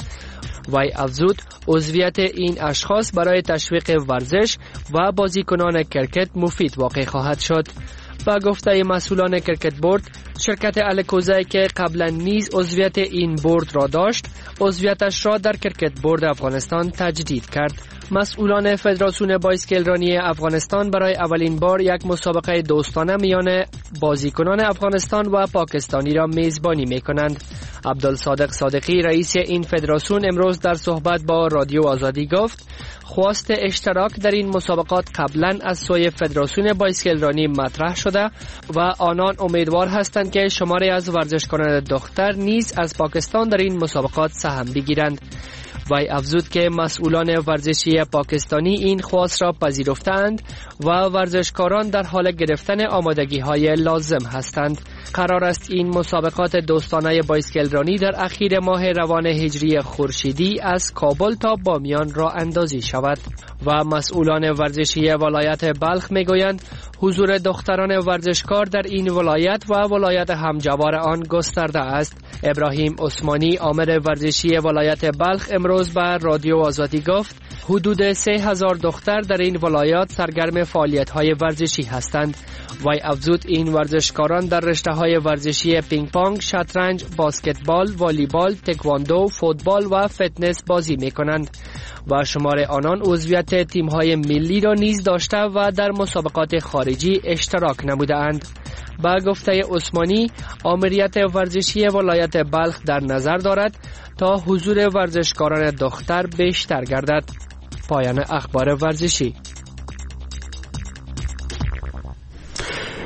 وی افزود عضویت این اشخاص برای تشویق ورزش و بازیکنان کرکت مفید واقع خواهد شد. با گفته مسئولان کرکت بورد، شرکت الکوزای که قبلا نیز عضویت این بورد را داشت، عضویتش را در کرکت بورد افغانستان تجدید کرد. مسئولان فدراسیون بایسکلرانی افغانستان برای اولین بار یک مسابقه دوستانه میان بازیکنان افغانستان و پاکستانی را میزبانی میکنند. عبدالصادق صادقی رئیس این فدراسیون امروز در صحبت با رادیو آزادی گفت خواست اشتراک در این مسابقات قبلا از سوی فدراسیون بایسکلرانی مطرح شده و آنان امیدوار هستند که شماری از ورزشکاران دختر نیز از پاکستان در این مسابقات سهم بگیرند. وی افزود که مسئولان ورزشی پاکستانی این خواست را پذیرفتند و ورزشکاران در حال گرفتن آمادگی‌های لازم هستند. قرار است این مسابقات دوستانه بایسکلرانی در اخیر ماه روان هجری خورشیدی از کابل تا بامیان راه اندازی شود. و مسئولان ورزشی ولایت بلخ میگویند حضور دختران ورزشکار در این ولایت و ولایت همجوار آن گسترده است. ابراهیم عثمانی آمر ورزشی ولایت بلخ امروز به رادیو آزادی گفت حدود 3000 دختر در این ولایات سرگرم فعالیت‌های ورزشی هستند. وی افزود این ورزشکاران در رشته‌های ورزشی پینگ پونگ، شطرنج، باسکتبال، والیبال، تکواندو، فوتبال و فتنس بازی می‌کنند و شمار آنان عضویت تیم‌های ملی را نیز داشته و در مسابقات خارجی اشتراک نموده‌اند. با گفته عثمانی آمریت ورزشی ولایت بلخ در نظر دارد تا حضور ورزشکاران دختر بیشتر گردد. پایان اخبار ورزشی.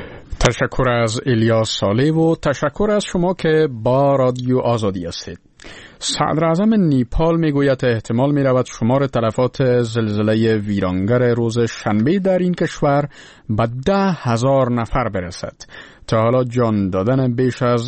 تشکر از الیاس صالح و تشکر از شما که با رادیو آزادی هستید. صدر اعظم نیپال میگوید احتمال می رود شمار تلفات زلزله ویرانگر روز شنبه در این کشور به 10,000 نفر برسد. تا حالا جان دادن بیش از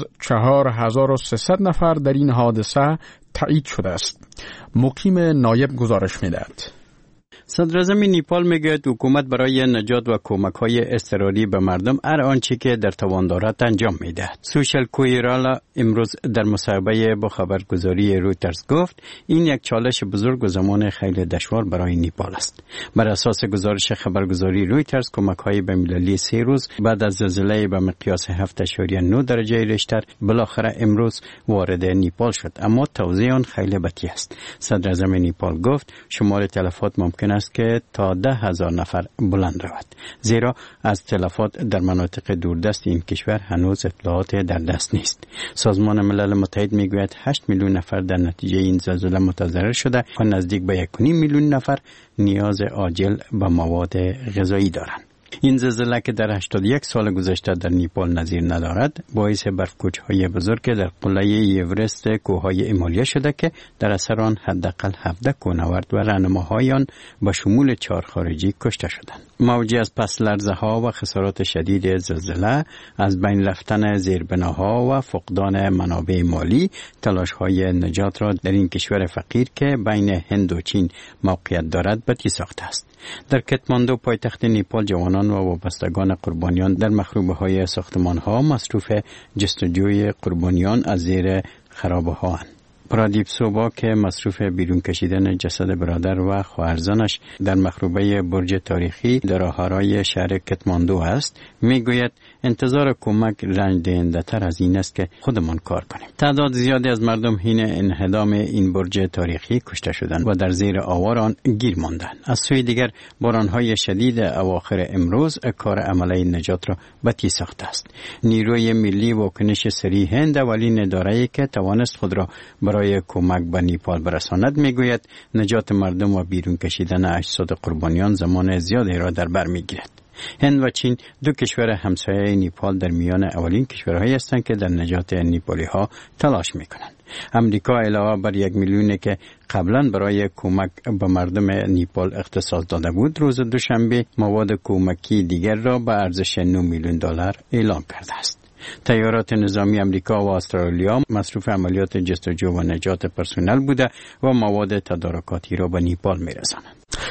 4,300 نفر در این حادثه تایید شده است. مقیم نایب گزارش می‌دهد. صدر اعظم نیپال میگوید حکومت برای نجات و کمک‌های اضطراری به مردم هر آنچه که در توان دارد انجام می‌دهد. سوشل کویرالا امروز در مصاحبه با خبرگزاری رویترز گفت این یک چالش بزرگ و زمان خیلی دشوار برای نیپال است. بر اساس گزارش خبرگزاری رویترز کمک‌های بین‌المللی 3 روز بعد از زلزله به مقیاس 7.9 درجه ریشتر بالاخره امروز وارد نیپال شد، اما توزیع آن خیلی بطیء است. صدر اعظم نیپال گفت شمار تلفات ممکن است که تا 10,000 نفر بلند رود، زیرا از تلفات در مناطق دوردست این کشور هنوز اطلاعات در دست نیست. سازمان ملل متحد میگوید 8 میلیون نفر در نتیجه این زلزله متضرر شده و نزدیک به 1.5 میلیون نفر نیاز عاجل به مواد غذایی دارند. این زلزله که در 81 سال گذشته در نیپال نظیر ندارد باعث برف‌کوچ‌های بزرگ در قله ایورست کوههای هیمالیا شده که در اثر آن حداقل 17 کوهنورد و راهنماهای آن به شمول 4 خارجی کشته شدند. موجی از پس لرزه‌ها و خسارات شدید زلزله، از بین رفتن زیربناها و فقدان منابع مالی، تلاش‌های نجات را در این کشور فقیر که بین هند و چین موقعیت دارد بتی ساخته است. در کتماندو پایتخت نیپال جوانان و وابستگان قربانیان در مخروبه‌های ساختمان‌ها مصروف جستجوی قربانیان از زیر خرابه‌ها اند. پرادیپ سوبا که مصروف بیرون کشیدن جسد برادر و خواهرزنش در مخروبه برج تاریخی در راهروی شهر کتماندو است، میگوید انتظار کمک رنج دهنده تر از این است که خودمان کار کنیم. تعداد زیادی از مردم حین انهدام این برج تاریخی کشته شدند و در زیر آوار آن گیر ماندند. از سوی دیگر بارانهای شدید اواخر امروز کار عمله نجات را بتی ساخته است. نیروی ملی واکنش سریع هند اولین اداره‌ای که توانست خود را برای کمک به نیپال برساند میگوید نجات مردم و بیرون کشیدن اجساد قربانیان زمان زیادی را در بر میگیرد. هند و چین دو کشور همسایه نیپال در میان اولین کشورهایی هستند که در نجات نیپالی ها تلاش میکنند. امریکا علاوه بر 1 میلیونی که قبلا برای کمک به مردم نیپال اختصاص داده بود، روز دوشنبه مواد کمکی دیگر را به ارزش 9 میلیون دلار اعلام کرده است. تیارات نظامی امریکا و استرالیا مصروف عملیات جستجو و نجات پرسنل بوده و مواد تدارکاتی را به نیپال میرسانند.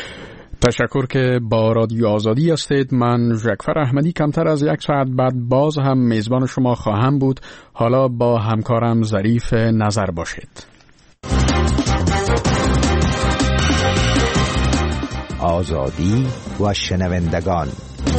تشکر که با رادیو آزادی هستید. من ژکفر احمدی کمتر از 1 ساعت بعد باز هم میزبان شما خواهم بود. حالا با همکارم ظریف نظر باشید. آزادی و شنوندگان.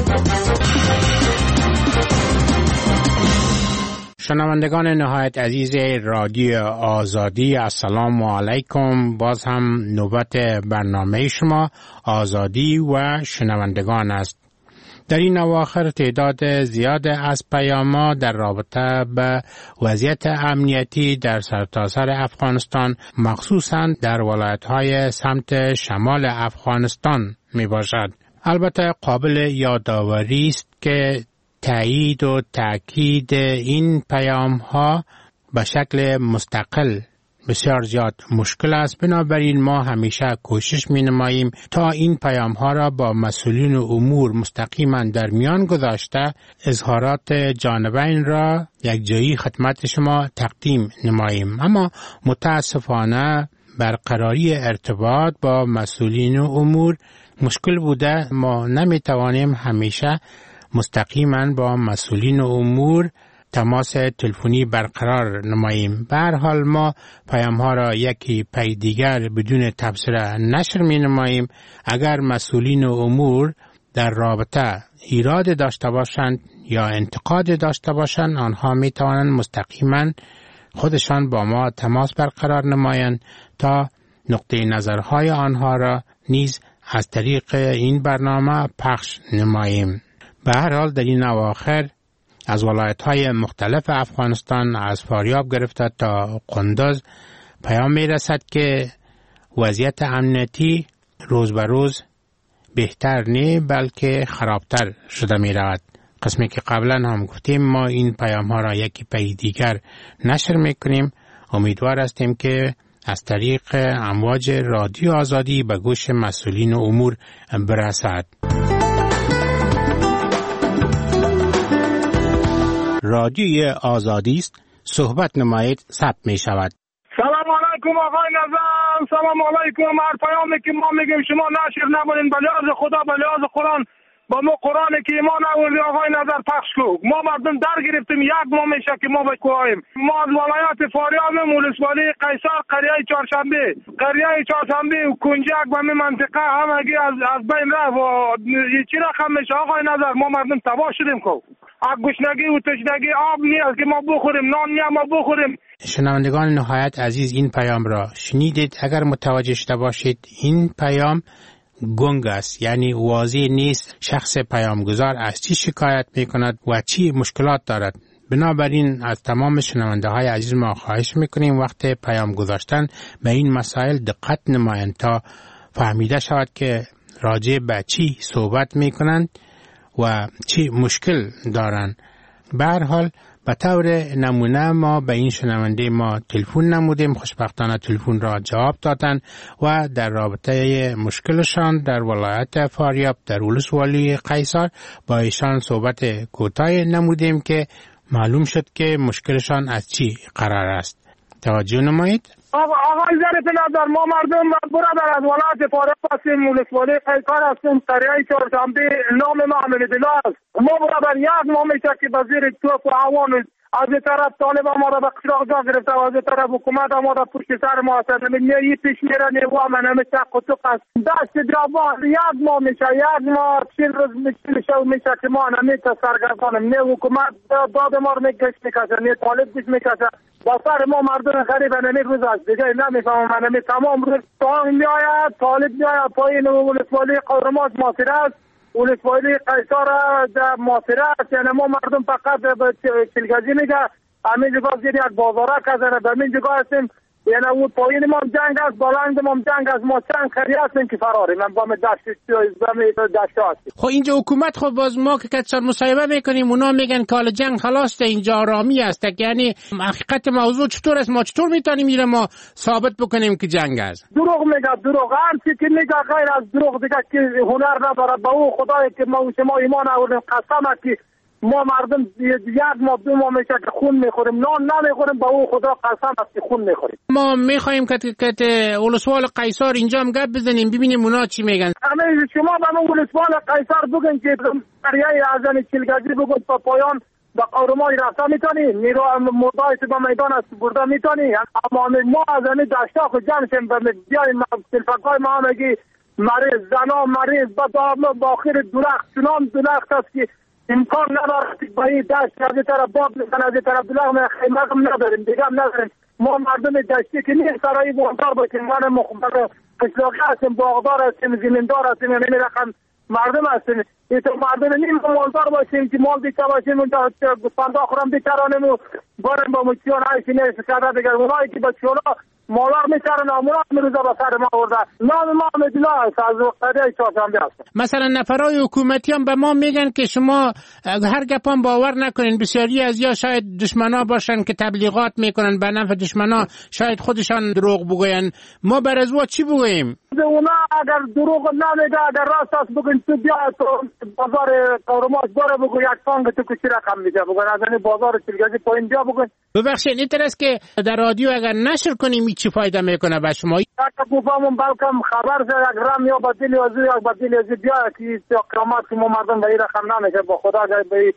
شنوندگان نهایت عزیز رادیو آزادی، السلام علیکم. باز هم نوبت برنامه شما آزادی و شنوندگان است. در این اواخر تعداد زیاد از پیام‌ها در رابطه به وضعیت امنیتی در سرتاسر افغانستان، مخصوصاً در ولایت‌های سمت شمال افغانستان می باشد. البته قابل یادآوری است که تایید و تأکید این پیام‌ها به شکل مستقل بسیار زیاد مشکل است. بنابراین ما همیشه کوشش می‌نماییم تا این پیام‌ها را با مسئولین امور مستقیما در میان گذاشته اظهارات جانبین را یک جایی خدمت شما تقدیم نماییم. اما متاسفانه برقراری ارتباط با مسئولین امور مشکل بوده. ما نمی‌توانیم همیشه مستقیما با مسئولین امور تماس تلفنی برقرار نماییم. به هر حال ما پیام‌ها را یکی پی دیگر بدون تبصره نشر می‌نماییم. اگر مسئولین امور در رابطه ایراد داشته باشند یا انتقاد داشته باشند، آنها می‌توانند مستقیما خودشان با ما تماس برقرار نمایند تا نقطه نظرهای آنها را نیز از طریق این برنامه پخش نماییم. به هر حال در این اواخر از ولایت‌های مختلف افغانستان، از فاریاب گرفته تا قندوز، پیام می‌رسد که وضعیت امنیتی روز به روز بهتر نه بلکه خرابتر شده می‌رود. قسمی که قبلا هم گفتیم ما این پیام ها را یکی پی دیگر نشر میکنیم. امیدوار هستیم که از طریق امواج رادیو آزادی به گوش مسئولین امور برسد. رادیوی آزادی است، صحبت نمایید، ثبت می شود. سلام علیکم آقای نظام، سلام علیکم. هر پیامی که ما میگیم شما نشر نبودین، به لحاظ خدا به لحاظ قرآن با ما قرآنی که ایمان آوردی آقای نظر پخش کو. ما مردم در گرفتیم، یک ماه میشه که ما به کوهایم. ما از ولایت فاریابیم، ولسوالی قیصر، قریه چهارشنبه و کنجک و می منطقه همگی از بین رفت و چی رقم میشه آقای نظر. ما مردم تباه شدیم کو. از گشنگی و تشنگی آب نیست که ما بخوریم، نان نیست ما بخوریم. شنوندگان نهایت عزیز، این پیام را شنیدید. اگر متوجه شده باشید این پیام گنگ است، یعنی واضح نیست شخص پیامگذار از چی شکایت می کند و چی مشکلات دارد. بنابراین از تمام شنونده های عزیز ما خواهش میکنیم وقت پیام گذاشتن به این مسائل دقت نمایند تا فهمیده شود که راجع به چی صحبت میکنند و چی مشکل دارند. به هر حال به طور نمونه ما به این شنونده ما تلفن نمودیم، خوشبختانه تلفن را جواب دادن و در رابطه مشکلشان در ولایت فاریاب در ولسوالی قیصر با ایشان صحبت کوتاه نمودیم که معلوم شد که مشکلشان از چی قرار است. توجه نمایید. آقای ظریف نظر، ما مردم برادر از ولایت فاریاب هستیم، ولسوالی قیصر هستیم، قریه چهارشنبه. نام ما حمیدالله است. ما برادر یک ماه میشه که به زیر توپ و هوان از این طرف طالب ما را به قشراق جا گرفته و از این طرف حکومت ما را پشت سر ما هستند. این پیش میره نیوا من همه چق و چق است. دست جوان یک ماه میشه، یک ماه 40 روز میشه که ما همه تا سرگردانم. نه حکومت داد ما رو میکشه میکشه، نه طالب بیش میکشه. با سر ما مردم غریب نمی روز است دیگه نمیفهمم. من تمام روز تانگ میآید، طالب میآید پایین ولسوالی قورماش ماسره است، ولسوالی قیصر ماسره است. یعنی ما مردم فقط به چلگزی میگه همین جگاه زیر یک بازاره کزنه به همین جگاه هستیم. یعنی اون پایین ما جنگ است، بالند ما جنگ است. ما چند خریه هستیم که فراریم. من با من دشت هستیم. خب اینجا حکومت خب باز ما که کتسان مصاحبه میکنیم اونا میگن که حال جنگ خلاص ده، اینجا آرامی است. یعنی حقیقت موضوع چطور است؟ ما چطور میتونیم ما ثابت بکنیم که جنگ است؟ دروغ میگه، دروغ. هر چی که میگه غیر از دروغ دیگه که هنر نداره. به او خدایی که ما شما ایمان آوردیم قسم که ما مردم یک ماه دو ماه میشه که خون میخوریم، نان نمیخوریم. با او خدا قسم است که خون میخوریم. ما میخوایم که ولسوال قیصر اینجا هم گپ بزنیم ببینیم اونا چی میگن. شما به ولسوال قیصر بگن که قریه ازن چلگزی بگن تا پایان به قورمای رفته میتونی، نیرو مردای به میدان است برده میتونی. اما ما از این دشتا خود جمع شیم به بیاییم تلفقای ما همگی مریض، زنا مریض با آخر درخت چنان درخت است که امکان نداره که با این دشت از این طرف باب میزن، از این طرف دلغ میزن. خیمه هم نداریم، دیگه هم نداریم. ما مردم دشتی که نیست سرایی باغدار باشیم، من مخبر قشلاقی هستیم، باغدار هستیم، زمیندار هستیم، یعنی رقم مردم هستیم. این تو مردم نیم مالدار باشیم که مال دیگه باشیم اونجا صندوق خورم بیترانیم و باریم با مچیان عیشی نیست کرده دیگر. اونایی که با چولا مالار میترن امونات میروزه با سر ما ورده. نام ما مدلا هست از قریه چهارشنبه هست. مثلا نفرای حکومتی هم به ما میگن که شما هر گپان باور نکنین. بسیاری از یا شاید دشمنا باشن که تبلیغات میکنن به نفع دشمنا، شاید خودشان دروغ بگوین. ما بر از چی بگوییم؟ اونا اگر دروغ نمیگه، اگر راست است بگن تو بیا تو بازار قورماش باره بگو یک تانگ تو کشی رقم میده بگن از این بازار چلگزی پایین بیا بگن. ببخشید این است که در رادیو اگر نشر کنیم چی فایده میکنه به شما؟ اگر بفهمم بلکم خبر زد یک رم یا بدیل وزیر یا بدیل وزیر بیا که اقامات که ما مردم به این رقم نمیشه. با خدا به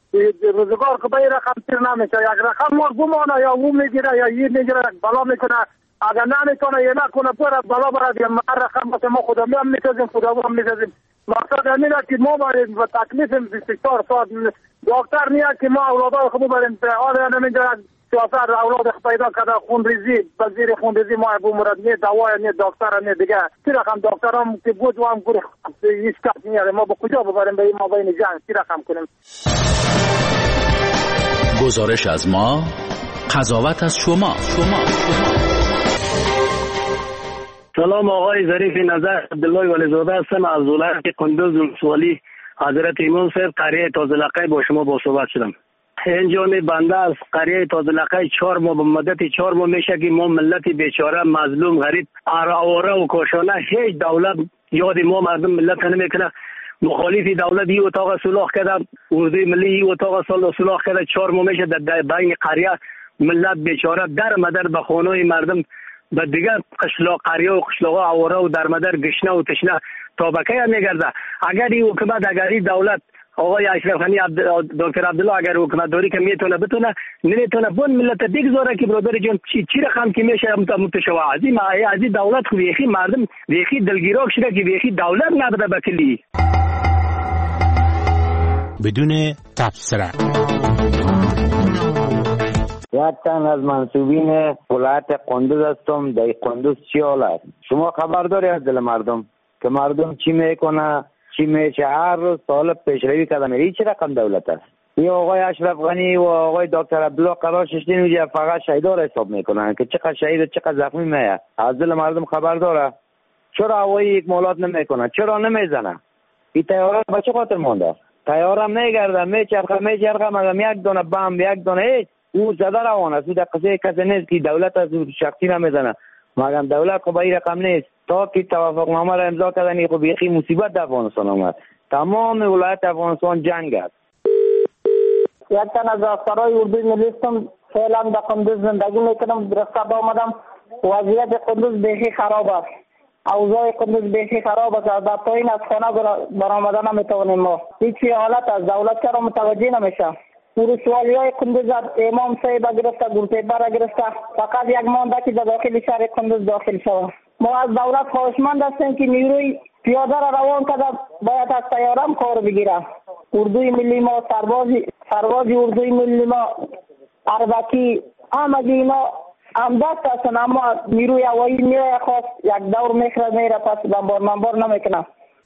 روزگار که به این رقم تیر نمیشه. یک رقم ما بمانه یا او میگیره یا یه میگیره بلا میکنه. اگر نمیتونه یه نکنه پر بلا برد یا رقم باشه ما خدا هم میسازیم، خدا هم میسازیم. مقصد همین است که ما باید به تکلیف 24 ساعت دکتر نیست که ما اولادای خود بریم آره نمیجا سیاست اولاد پیدا کرده خونریزی وزیر خونریزی ما ابو مراد نه دوای نه دکتر نه دیگه چی رقم دکترام که بود و هم گوری هیچ کس نیاره. ما با کجا ببریم به ما بین جنگ چی رقم کنیم؟ گزارش از ما، قضاوت از شما. سلام آقای ظریف نظر، عبدالله ولیزاده هستم از ولایت قندوز ولسوالی حضرت امام صاحب قریه تازلقه با شما با صحبت شدم. اینجا بنده از قریه تازلقه 4 ماه به مدت 4 ماه میشه که ما ملت بیچاره مظلوم غریب آواره و کاشانه هیچ دولت یاد ما مردم ملت نمیکنه. مخالف دولت ای اتاق صلح کرده، اردوی ملی ای اتاق صلح کرده. 4 ماه میشه در بین قریه ملت بیچاره در مدر به خانه مردم به دیگر قشلاق قریه و قشلاق آواره و در مدر گشنه و تشنه تابکه میگرده. اگر این حکومت، اگر این دولت آقای اشرف غنی دکتر عبدالله اگر حکومت داری که میتونه نمیتونه بون ملت بگذاره که برادر جان چی رقم که میشه متشوع از این دولت خو ویخی مردم ویخی دلگیرا شده که ویخی دولت نبوده بکلی بدون تبصره. یک تن از منصوبین ولایت قندوز هستم. در قندوز چی حال است؟ شما خبر داری از دل مردم که مردم چی میکنه، چی میشه؟ هر روز سال پیشروی کرده میره. چه رقم دولت است؟ این آقای اشرف غنی و آقای دکتر عبدالله قرار ششتین اونجا فقط شهیدا حساب میکنن که چقدر شهید و چقدر زخمی میه. از دل مردم خبر داره؟ چرا هوایی اکمالات نمیکنه؟ چرا نمیزنه؟ این تیاره به چه خاطر مونده؟ تیاره میگرده میچرخه مگم یک دونه بم یک دونه هیچ او زده روان است. در قصه کسی نیست که دولت از شخصی نمیزنه، مگم دولت خب این رقم نیست. تا که توافقنامه را امضا کردن خب یکی مصیبت در افغانستان آمد. تمام ولایت افغانستان جنگ است. یک تن از افسرهای اردوی ملی هستم. فعلا در قندوز زندگی میکنم. درسته آمدم. وضعیت قندوز بیخی خراب است. اوضاع قندوز بیخی خراب است. در پایین از خانه برآمدن نمیتوانیم. ما هیچی حالت از دولت چرا متوجه نمیشه. ولسوالی های قندوز امام صاحب گرفته، گلپیپر گرفته، فقط یک مانده که در داخل شهر قندوز داخل شود. ما از دولت خواهشمند هستیم که نیروی پیاده را روان کرده باید از طیاره کار بگیره. اردوی ملی ما، سرباز اردوی ملی ما، اربکی، همگی اینا همدست هستن، اما نیروی هوایی میره خواست یک دور میره پس بمبار نمیکنه.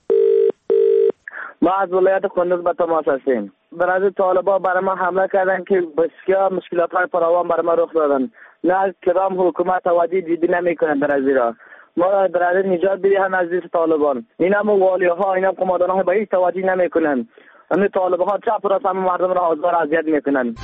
ما از ولایت قندوز به تماس هستیم. برای طالبان برای ما حمله کردن که بسیار مشکلات های فراوان برای ما رخ دادن. نه کدام حکومت توجه جدی نمیکنه در از ایران. ما برای نجات بدهیم از دست طالبان. اینا هم والی ها، اینا هم قماندان ها به هیچ توجه نمیکنن. همین طالبان ها چپ راست هم مردم را آزار اذیت میکنن.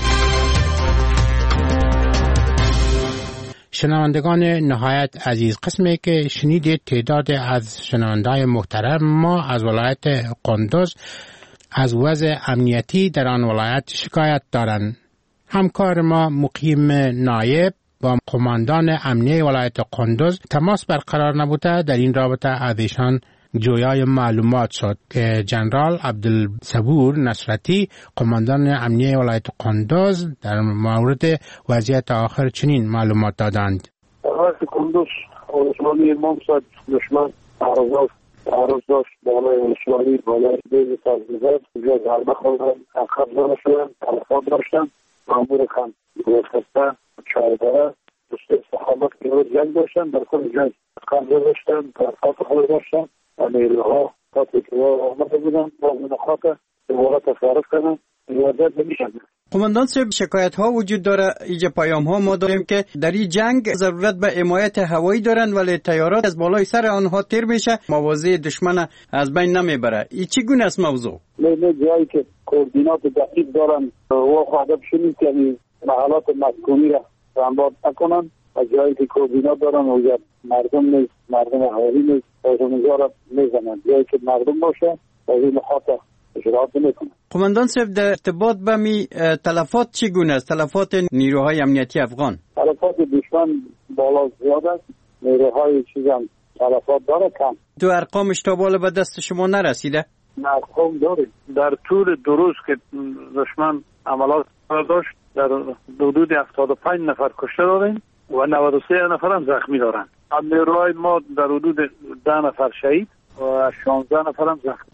شنوندگان نهایت عزیز، قسمی که شنیدید تعداد از شنوندای محترم ما از ولایت قندوز از وضع امنیتی در آن ولایت شکایت دارند. همکار ما مقیم نایب با قماندان امنیه ولایت قندوز تماس برقرار نبوده. در این رابطه از ایشان جویای معلومات شد که جنرال عبدالصبور نصرتی قماندان امنیه ولایت قندوز در مورد وضعیت آخر چنین معلومات دادند. ولایت قندوز ولسوالی امام صاحب دشمن تعرض داشت بالای ولسوالی بالای بیز تازیزت اونجا ضربه خوردن، عقب زده شدن، تلفات داشتن، مامور کم گرفته چهارداره دوست استخامت که روز جنگ داشتن، در کل جنگ قبضه داشتن، تلفات خود داشتن و نیروها تا تکرار آمده بودن باز نخواهد دوباره تصارف کردن وضعیت نمیشن. قماندان صاحب، شکایت ها وجود داره، اینجا پیام ها ما داریم که در این جنگ ضرورت به حمایت هوایی دارن ولی طیارات از بالای سر آنها تیر میشه، مواضع دشمن از بین نمیبره. این چگونه است موضوع؟ نه جایی که کوردینات دقیق دارن و خواهد شنید که محلات مسکونی را رنباد نکنن و جایی که کوردینات دارن و مردم نیست، مردم هوایی نیست، اونجا را میزنن. جایی که مردم باشه و این خاطر اجرات نمیکنن. قماندان صاحب، در ارتباط به می تلفات چگونه است؟ تلفات نیروهای امنیتی افغان؟ تلفات دشمن بالا زیاد است. نیروهای چیزم تلفات داره کم. تو ارقامش تا بالا به دست شما نرسیده؟ نه، ارقام داریم. در طول 2 روز که دشمن عملات داشت در حدود 75 نفر کشته داریم و 93 نفر هم زخمی دارن. نیروهای ما در حدود 10 نفر شهید و 16 نفر هم زخمی.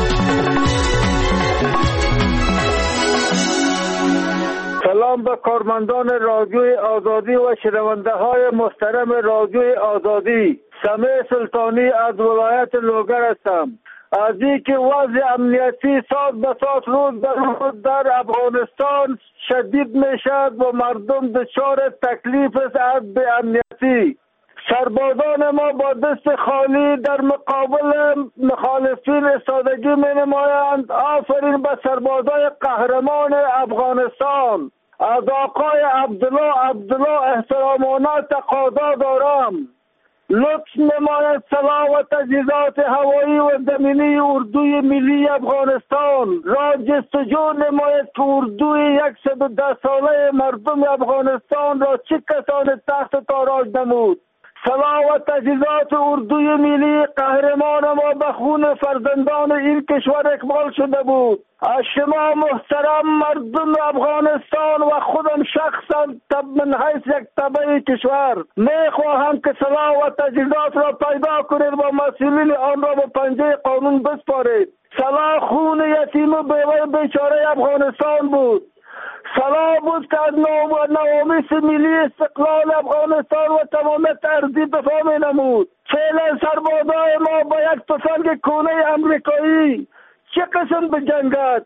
سلام به کارمندان رادیوی آزادی و شنونده های محترم رادیوی آزادی. سمیع سلطانی از ولایت لوگر هستم. از اینکه وضع امنیتی سال به سال روز به روز در افغانستان شدید می شد و مردم دچار تکلیف است به امنیتی. سربازان ما با دست خالی در مقابل مخالفین ایستادگی می نمایند. آفرین به سربازای قهرمان افغانستان. از آقای عبدالله احترامانه تقاضا دارم لطف نماید سلاح و تجهیزات هوایی و زمینی اردوی ملی افغانستان را جستجو نماید که اردوی 110 ساله مردم افغانستان را چه کسان تحت تاراج نمود. سلاح و تجهیزات اردوی ملی قهرمان ما به خون فرزندان این کشور اکمال شده بود. از شما محترم مردم افغانستان و خودم شخصا من حیث یک تبع کشور میخواهم که سلاح و تجهیزات را پیدا کنید و مسئولین آن را به پنجه قانون بسپارید. سلاح خون یتیم و بیوه بیچاره افغانستان بود. سلاح بود که از نوامیس ملی استقلال افغانستان و تمامیت ارضی دفاع می نمود. فعلا سربازای ما با یک تفنگ کونه امریکایی چه قسم بجنگد؟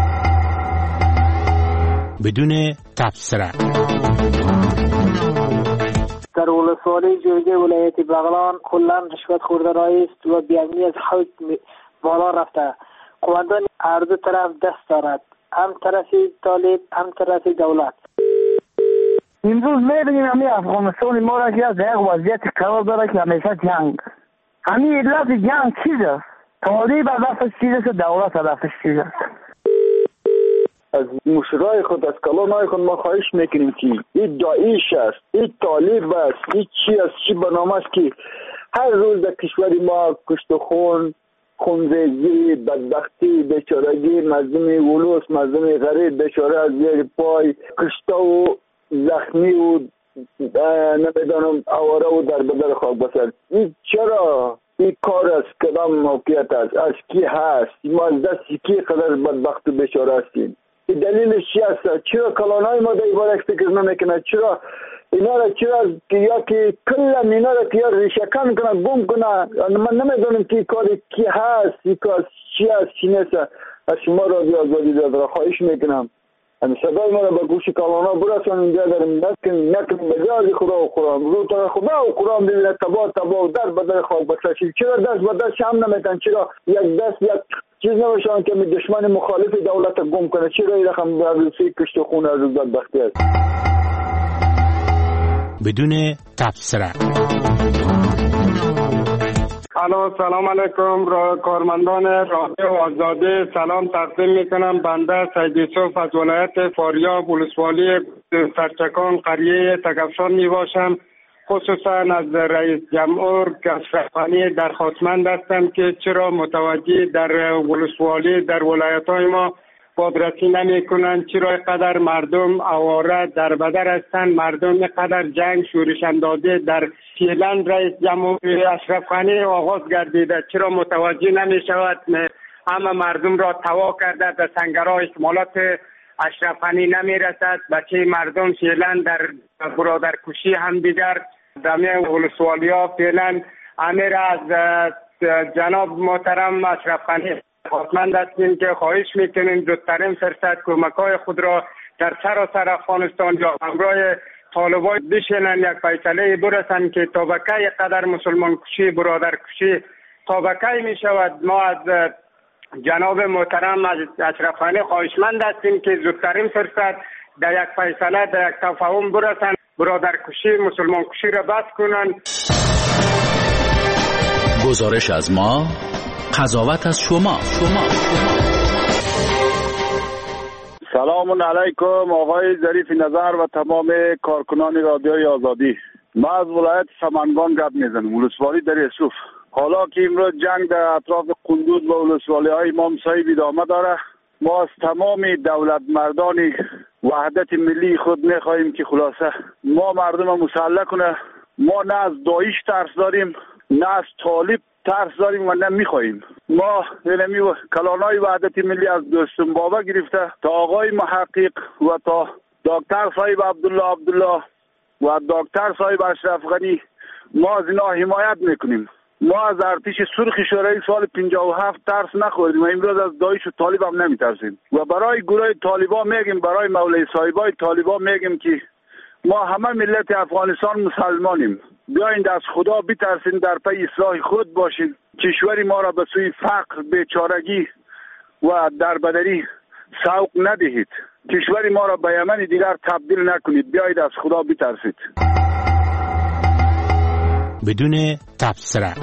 بدون تبصره در ولسوالی جرگه ولایت بغلان کلا رشوت خورده است و بی‌امنی از حد بالا رفته. قوانین هر دو طرف دست دارد، هم طرف طالب هم طرف دولت. امروز می‌بینیم همین افغانستان ما را که از یک وضعیت قرار داره که همیشه جنگ. همین علت جنگ چیزه؟ طالب هدفش چیزه که دولت هدفش چیزه؟ از مشرای خود از کلانای خود ما خواهش میکنیم که این داعش است، این طالب است، این چی است، چی برنامه است که هر روز در کشور ما کشت و خونریزی، بدبختی، بیچارگی، مردم ولوس، مردم غریب بیچاره از زیر پای کشته و زخمی و نمیدانم آواره و در بدر خاک بسر. این چرا این کار است؟ کدام موقعیت است؟ از کی هست؟ ما از دست کی قدر بدبخت و بیچاره هستیم؟ این دلیلش چی است؟ چرا کلانای ما در ایباره فکر نمیکنه؟ چرا اینا را یا که کلا اینا را که ریشکن کنه، گم کنه؟ من نمیدونم که کاری کی هست، این کار چی است، چی نیست. از شما رادیو آزادی را خواهش میکنم صدای ما را به گوش کلانا برسان. اینجا داریم نکن مجاز خدا و قرآن رو تا خدا و قرآن ببینه تبا و در بدر خاک بسرشید. چرا دست به دست هم نمیتن؟ چرا یک دست یک چیز نمیشن که دشمن مخالف دولت گم کنه؟ چرا این رقم در روسی کشت و خون از بدبختی است؟ بدون تبصره. سلام علیکم کارمندان رادیو آزادی. سلام تقدیم میکنم. بنده سید یوسف از ولایت فاریاب ولسوالی سرچکان قریه تکفشان می باشم. خصوصا از رئیس جمهور اشرف غنی درخواستمند هستم که چرا متوجه در ولسوالی در ولایت های ما بازرسی نمی کنند، چرا قدر مردم آواره در بدر هستند، مردم قدر جنگ شورش اندازی در فعلا رئیس جمهوری اشرف غنی آغاز گردیده، چرا متوجه نمی شود؟ همه مردم را توا کرده، در سنگرها احتمالات اشرف غنی نمی رسد. بچه مردم فعلا در برادر کشی هم دیگر دمه ولسوالی ها فعلا امیر از جناب محترم اشرف غنی خواستمند هستیم که خواهش میکنیم زودترین فرصت کمک‌های خود را در سراسر افغانستان یا همراه طالبان بشینن، یک فیصله برسن که تا به کی قدر مسلمان کشی، برادر کشی تا به کی می شود. ما از جناب محترم اشرف غنی خواهشمند هستیم که زودترین فرصت در یک فیصله، در یک تفاهم برسن، برادر کشی، مسلمان کشی را بس کنن. گزارش از ما، قضاوت از شما. سلام علیکم آقای ظریف نظر و تمام کارکنان رادیوی آزادی. ما از ولایت سمنگان گپ میزنم، ولسوالی در یوسف. حالا که امروز جنگ در اطراف قندوز و ولسوالی های ما مصاحب ادامه داره، ما از تمام دولت مردان وحدت ملی خود میخواهیم که خلاصه ما مردم مسلح کنه. ما نه از داعش ترس داریم، نه از طالب ترس داریم و نه میخواهیم. ما یعنی کلانای وحدت ملی از دوستم بابا گرفته تا آقای محقق و تا دکتر صاحب عبدالله و دکتر صاحب اشرف غنی، ما از اینا حمایت میکنیم. ما از ارتش سرخ شورای سال 57 ترس نخوردیم و امروز از داعش و طالب هم نمیترسیم. و برای گروه طالبا میگیم، برای مولای صاحبای طالبا میگیم که ما همه ملت افغانستان مسلمانیم. بیایید از خدا بترسین، در پی اصلاح خود باشید. کشور ما را به سوی فقر، بیچارگی و دربدری سوق ندهید. کشور ما را به یمن دیگر تبدیل نکنید. بیایید از خدا بترسید. بدون تبصره.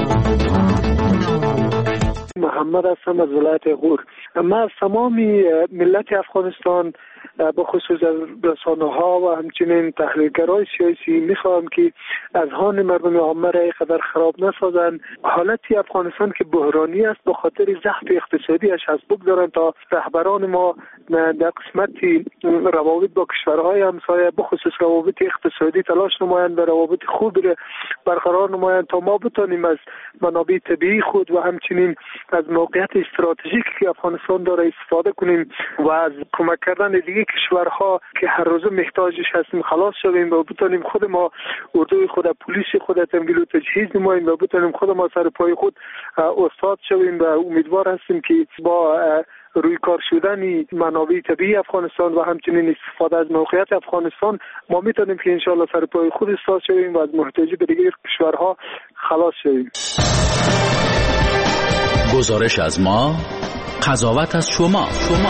محمد هستم از ولایت غور. من از تمام ملت افغانستان به خصوص از رسانه‌ها و همچنین تحلیلگرای سیاسی میخواهم که از هان مردم عامه را اینقدر خراب نسازند. حالتی افغانستان که بحرانی است به خاطر ضعف اقتصادی اش از بگذارند تا رهبران ما در قسمت روابط با کشورهای همسایه به خصوص روابط اقتصادی تلاش نمایند و روابط خوب را برقرار نمایند تا ما بتانیم از منابع طبیعی خود و همچنین از موقعیت استراتژیکی که افغانستان داره استفاده کنیم و از کمک کردن دیگه کشورها که هر روز محتاجش هستیم خلاص شویم و بتانیم خود ما اردوی خود، پلیس خود تمویل و تجهیز نماییم و بتانیم خود ما سر پای خود استاد شویم و امیدوار هستیم که با روی کار شدن منابع طبیعی افغانستان و همچنین استفاده از موقعیت افغانستان ما میتونیم که انشالله سر پای خود استاد شویم و از محتاجی به دیگر کشورها خلاص شویم. گزارش از ما، قضاوت از شما.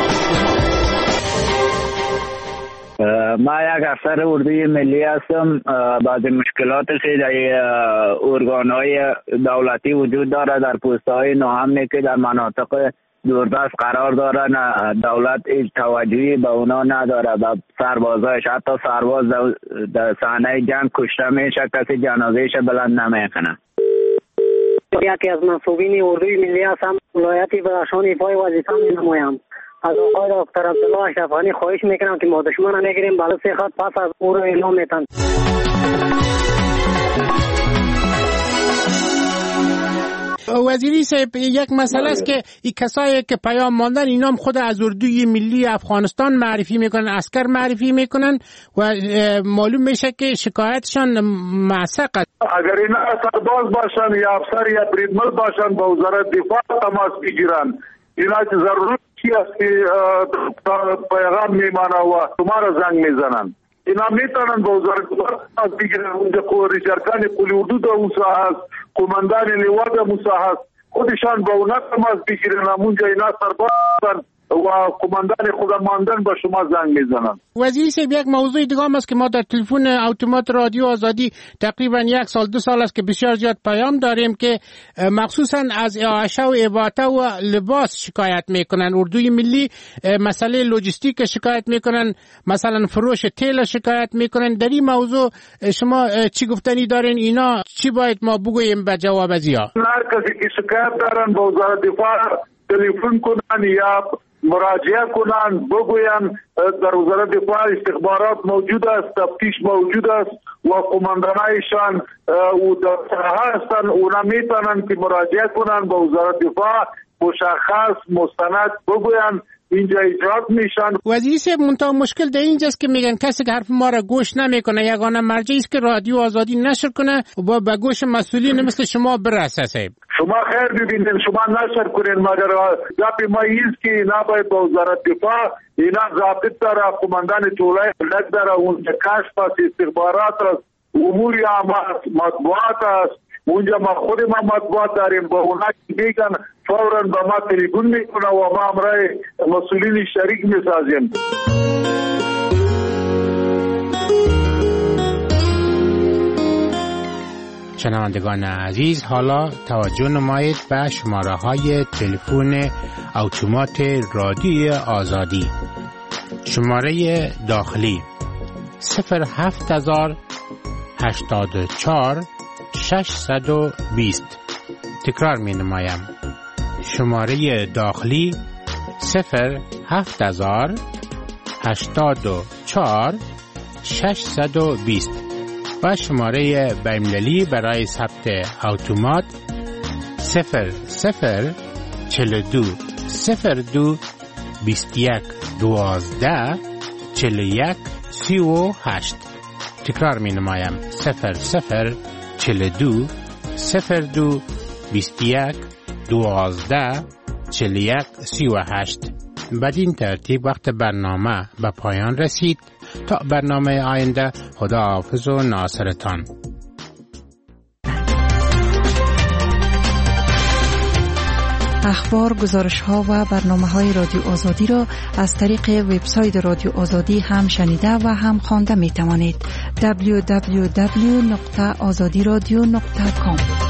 ما یک افسر اردوی ملی هستم. بعض مشکلات که در ارگان‌های دولتی وجود داره در پست‌های ناامنی که در مناطق دوردست قرار دارن، دولت هیچ توجهی به اونا نداره. و سربازایش، حتی سرباز در صحنه جنگ کشته میشه، کسی جنازه‌اش بلند نمیکنه. یکی از منصوبین اردوی ملی هستم. ولایت بدخشان ایفای وظیفه می‌نمایم. از آقای دکتر عبدالله اشرفانی خواهش میکنم که ما دشمن نگیریم، بله 3 خط پس از او رو اعلام میتن. وزیری صاحب، یک مسئله است که این کسایی که پیام ماندن اینا هم خود از اردوی ملی افغانستان معرفی میکنن، عسکر معرفی میکنن و معلوم میشه که شکایتشان معسق است. اگر اینا سرباز باشن یا افسر یا بریدمن باشن با وزارت دفاع تماس بگیرن. اینا که ضرورت است که پیغام میمانه و شما را زنگ میزنن. اینا میتونن با وزارت دفاع تماس بگیرن. اونجا ریشارکان قلی اردو در اون ساحه است، قماندان لوا در اون ساحه است، خودشان با اونا تماس بگیرن. اونجا اینا سرباز هستن و قماندان خودماندن با شما زنگ میزنن. وزیر صاحب، یک موضوع دیگه هم است که ما در تلفن اتومات رادیو آزادی تقریبا 1 سال 2 سال است که بسیار زیاد پیام داریم که مخصوصا از اعاشه و اباطه و لباس شکایت میکنن. اردوی ملی مسئله لوجستیک شکایت میکنن، مثلا فروش تیل شکایت میکنن. در این موضوع شما چی گفتنی دارین؟ اینا چی باید ما بگوییم به جواب ازیا؟ هر کسی که شکایت دارن با وزارت دفاع تلفن کنن یا مراجعه کنن، بگوین در وزارت دفاع استخبارات موجود است، تفتیش موجود است و قماندانایشان و در ساحه هستن. اونا میتونن که مراجعه کنن با وزارت دفاع، مشخص مستند بگوین اینجا اجرات میشن. وزیر صاحب، منتها مشکل در اینجاست که میگن کسی که حرف ما را گوش نمیکنه. یگانه مرجعی است که رادیو آزادی نشر کنه و به گوش مسئولین مثل شما برسه. صاحب شما خیر ببینید، شما نشر کنین، مگر گپ ما ایست که نباید با وزارت دفاع اینا ضابط داره، قماندان طولای ملک داره، اونجا کشف است، استخبارات است، امور عامه مطبوعات است. اونجا ما خود ما مطبوعات داریم، با اونا که میگن فوراً با ما تلفن میکنه و ما امرای مسئولین شریک میسازیم. شنوندگان عزیز، حالا توجه نمایید به شماره های تلفن اتومات رادیو آزادی. شماره داخلی 07084 620. تکرار می نمایم. شماره داخلی 07084 620 و شماره بین‌المللی برای ثبت اتومات 0042 02 21 12 41 38. تکرار می نمایم 0042 02 21 12 41 38. بدین ترتیب وقت برنامه به پایان رسید. تا برنامه آینده، خدا حافظ و ناصرتان. اخبار، گزارش‌ها و برنامه‌های رادیو آزادی را از طریق وبسایت رادیو آزادی هم شنیده و هم خوانده می‌توانید. www.azadiradio.com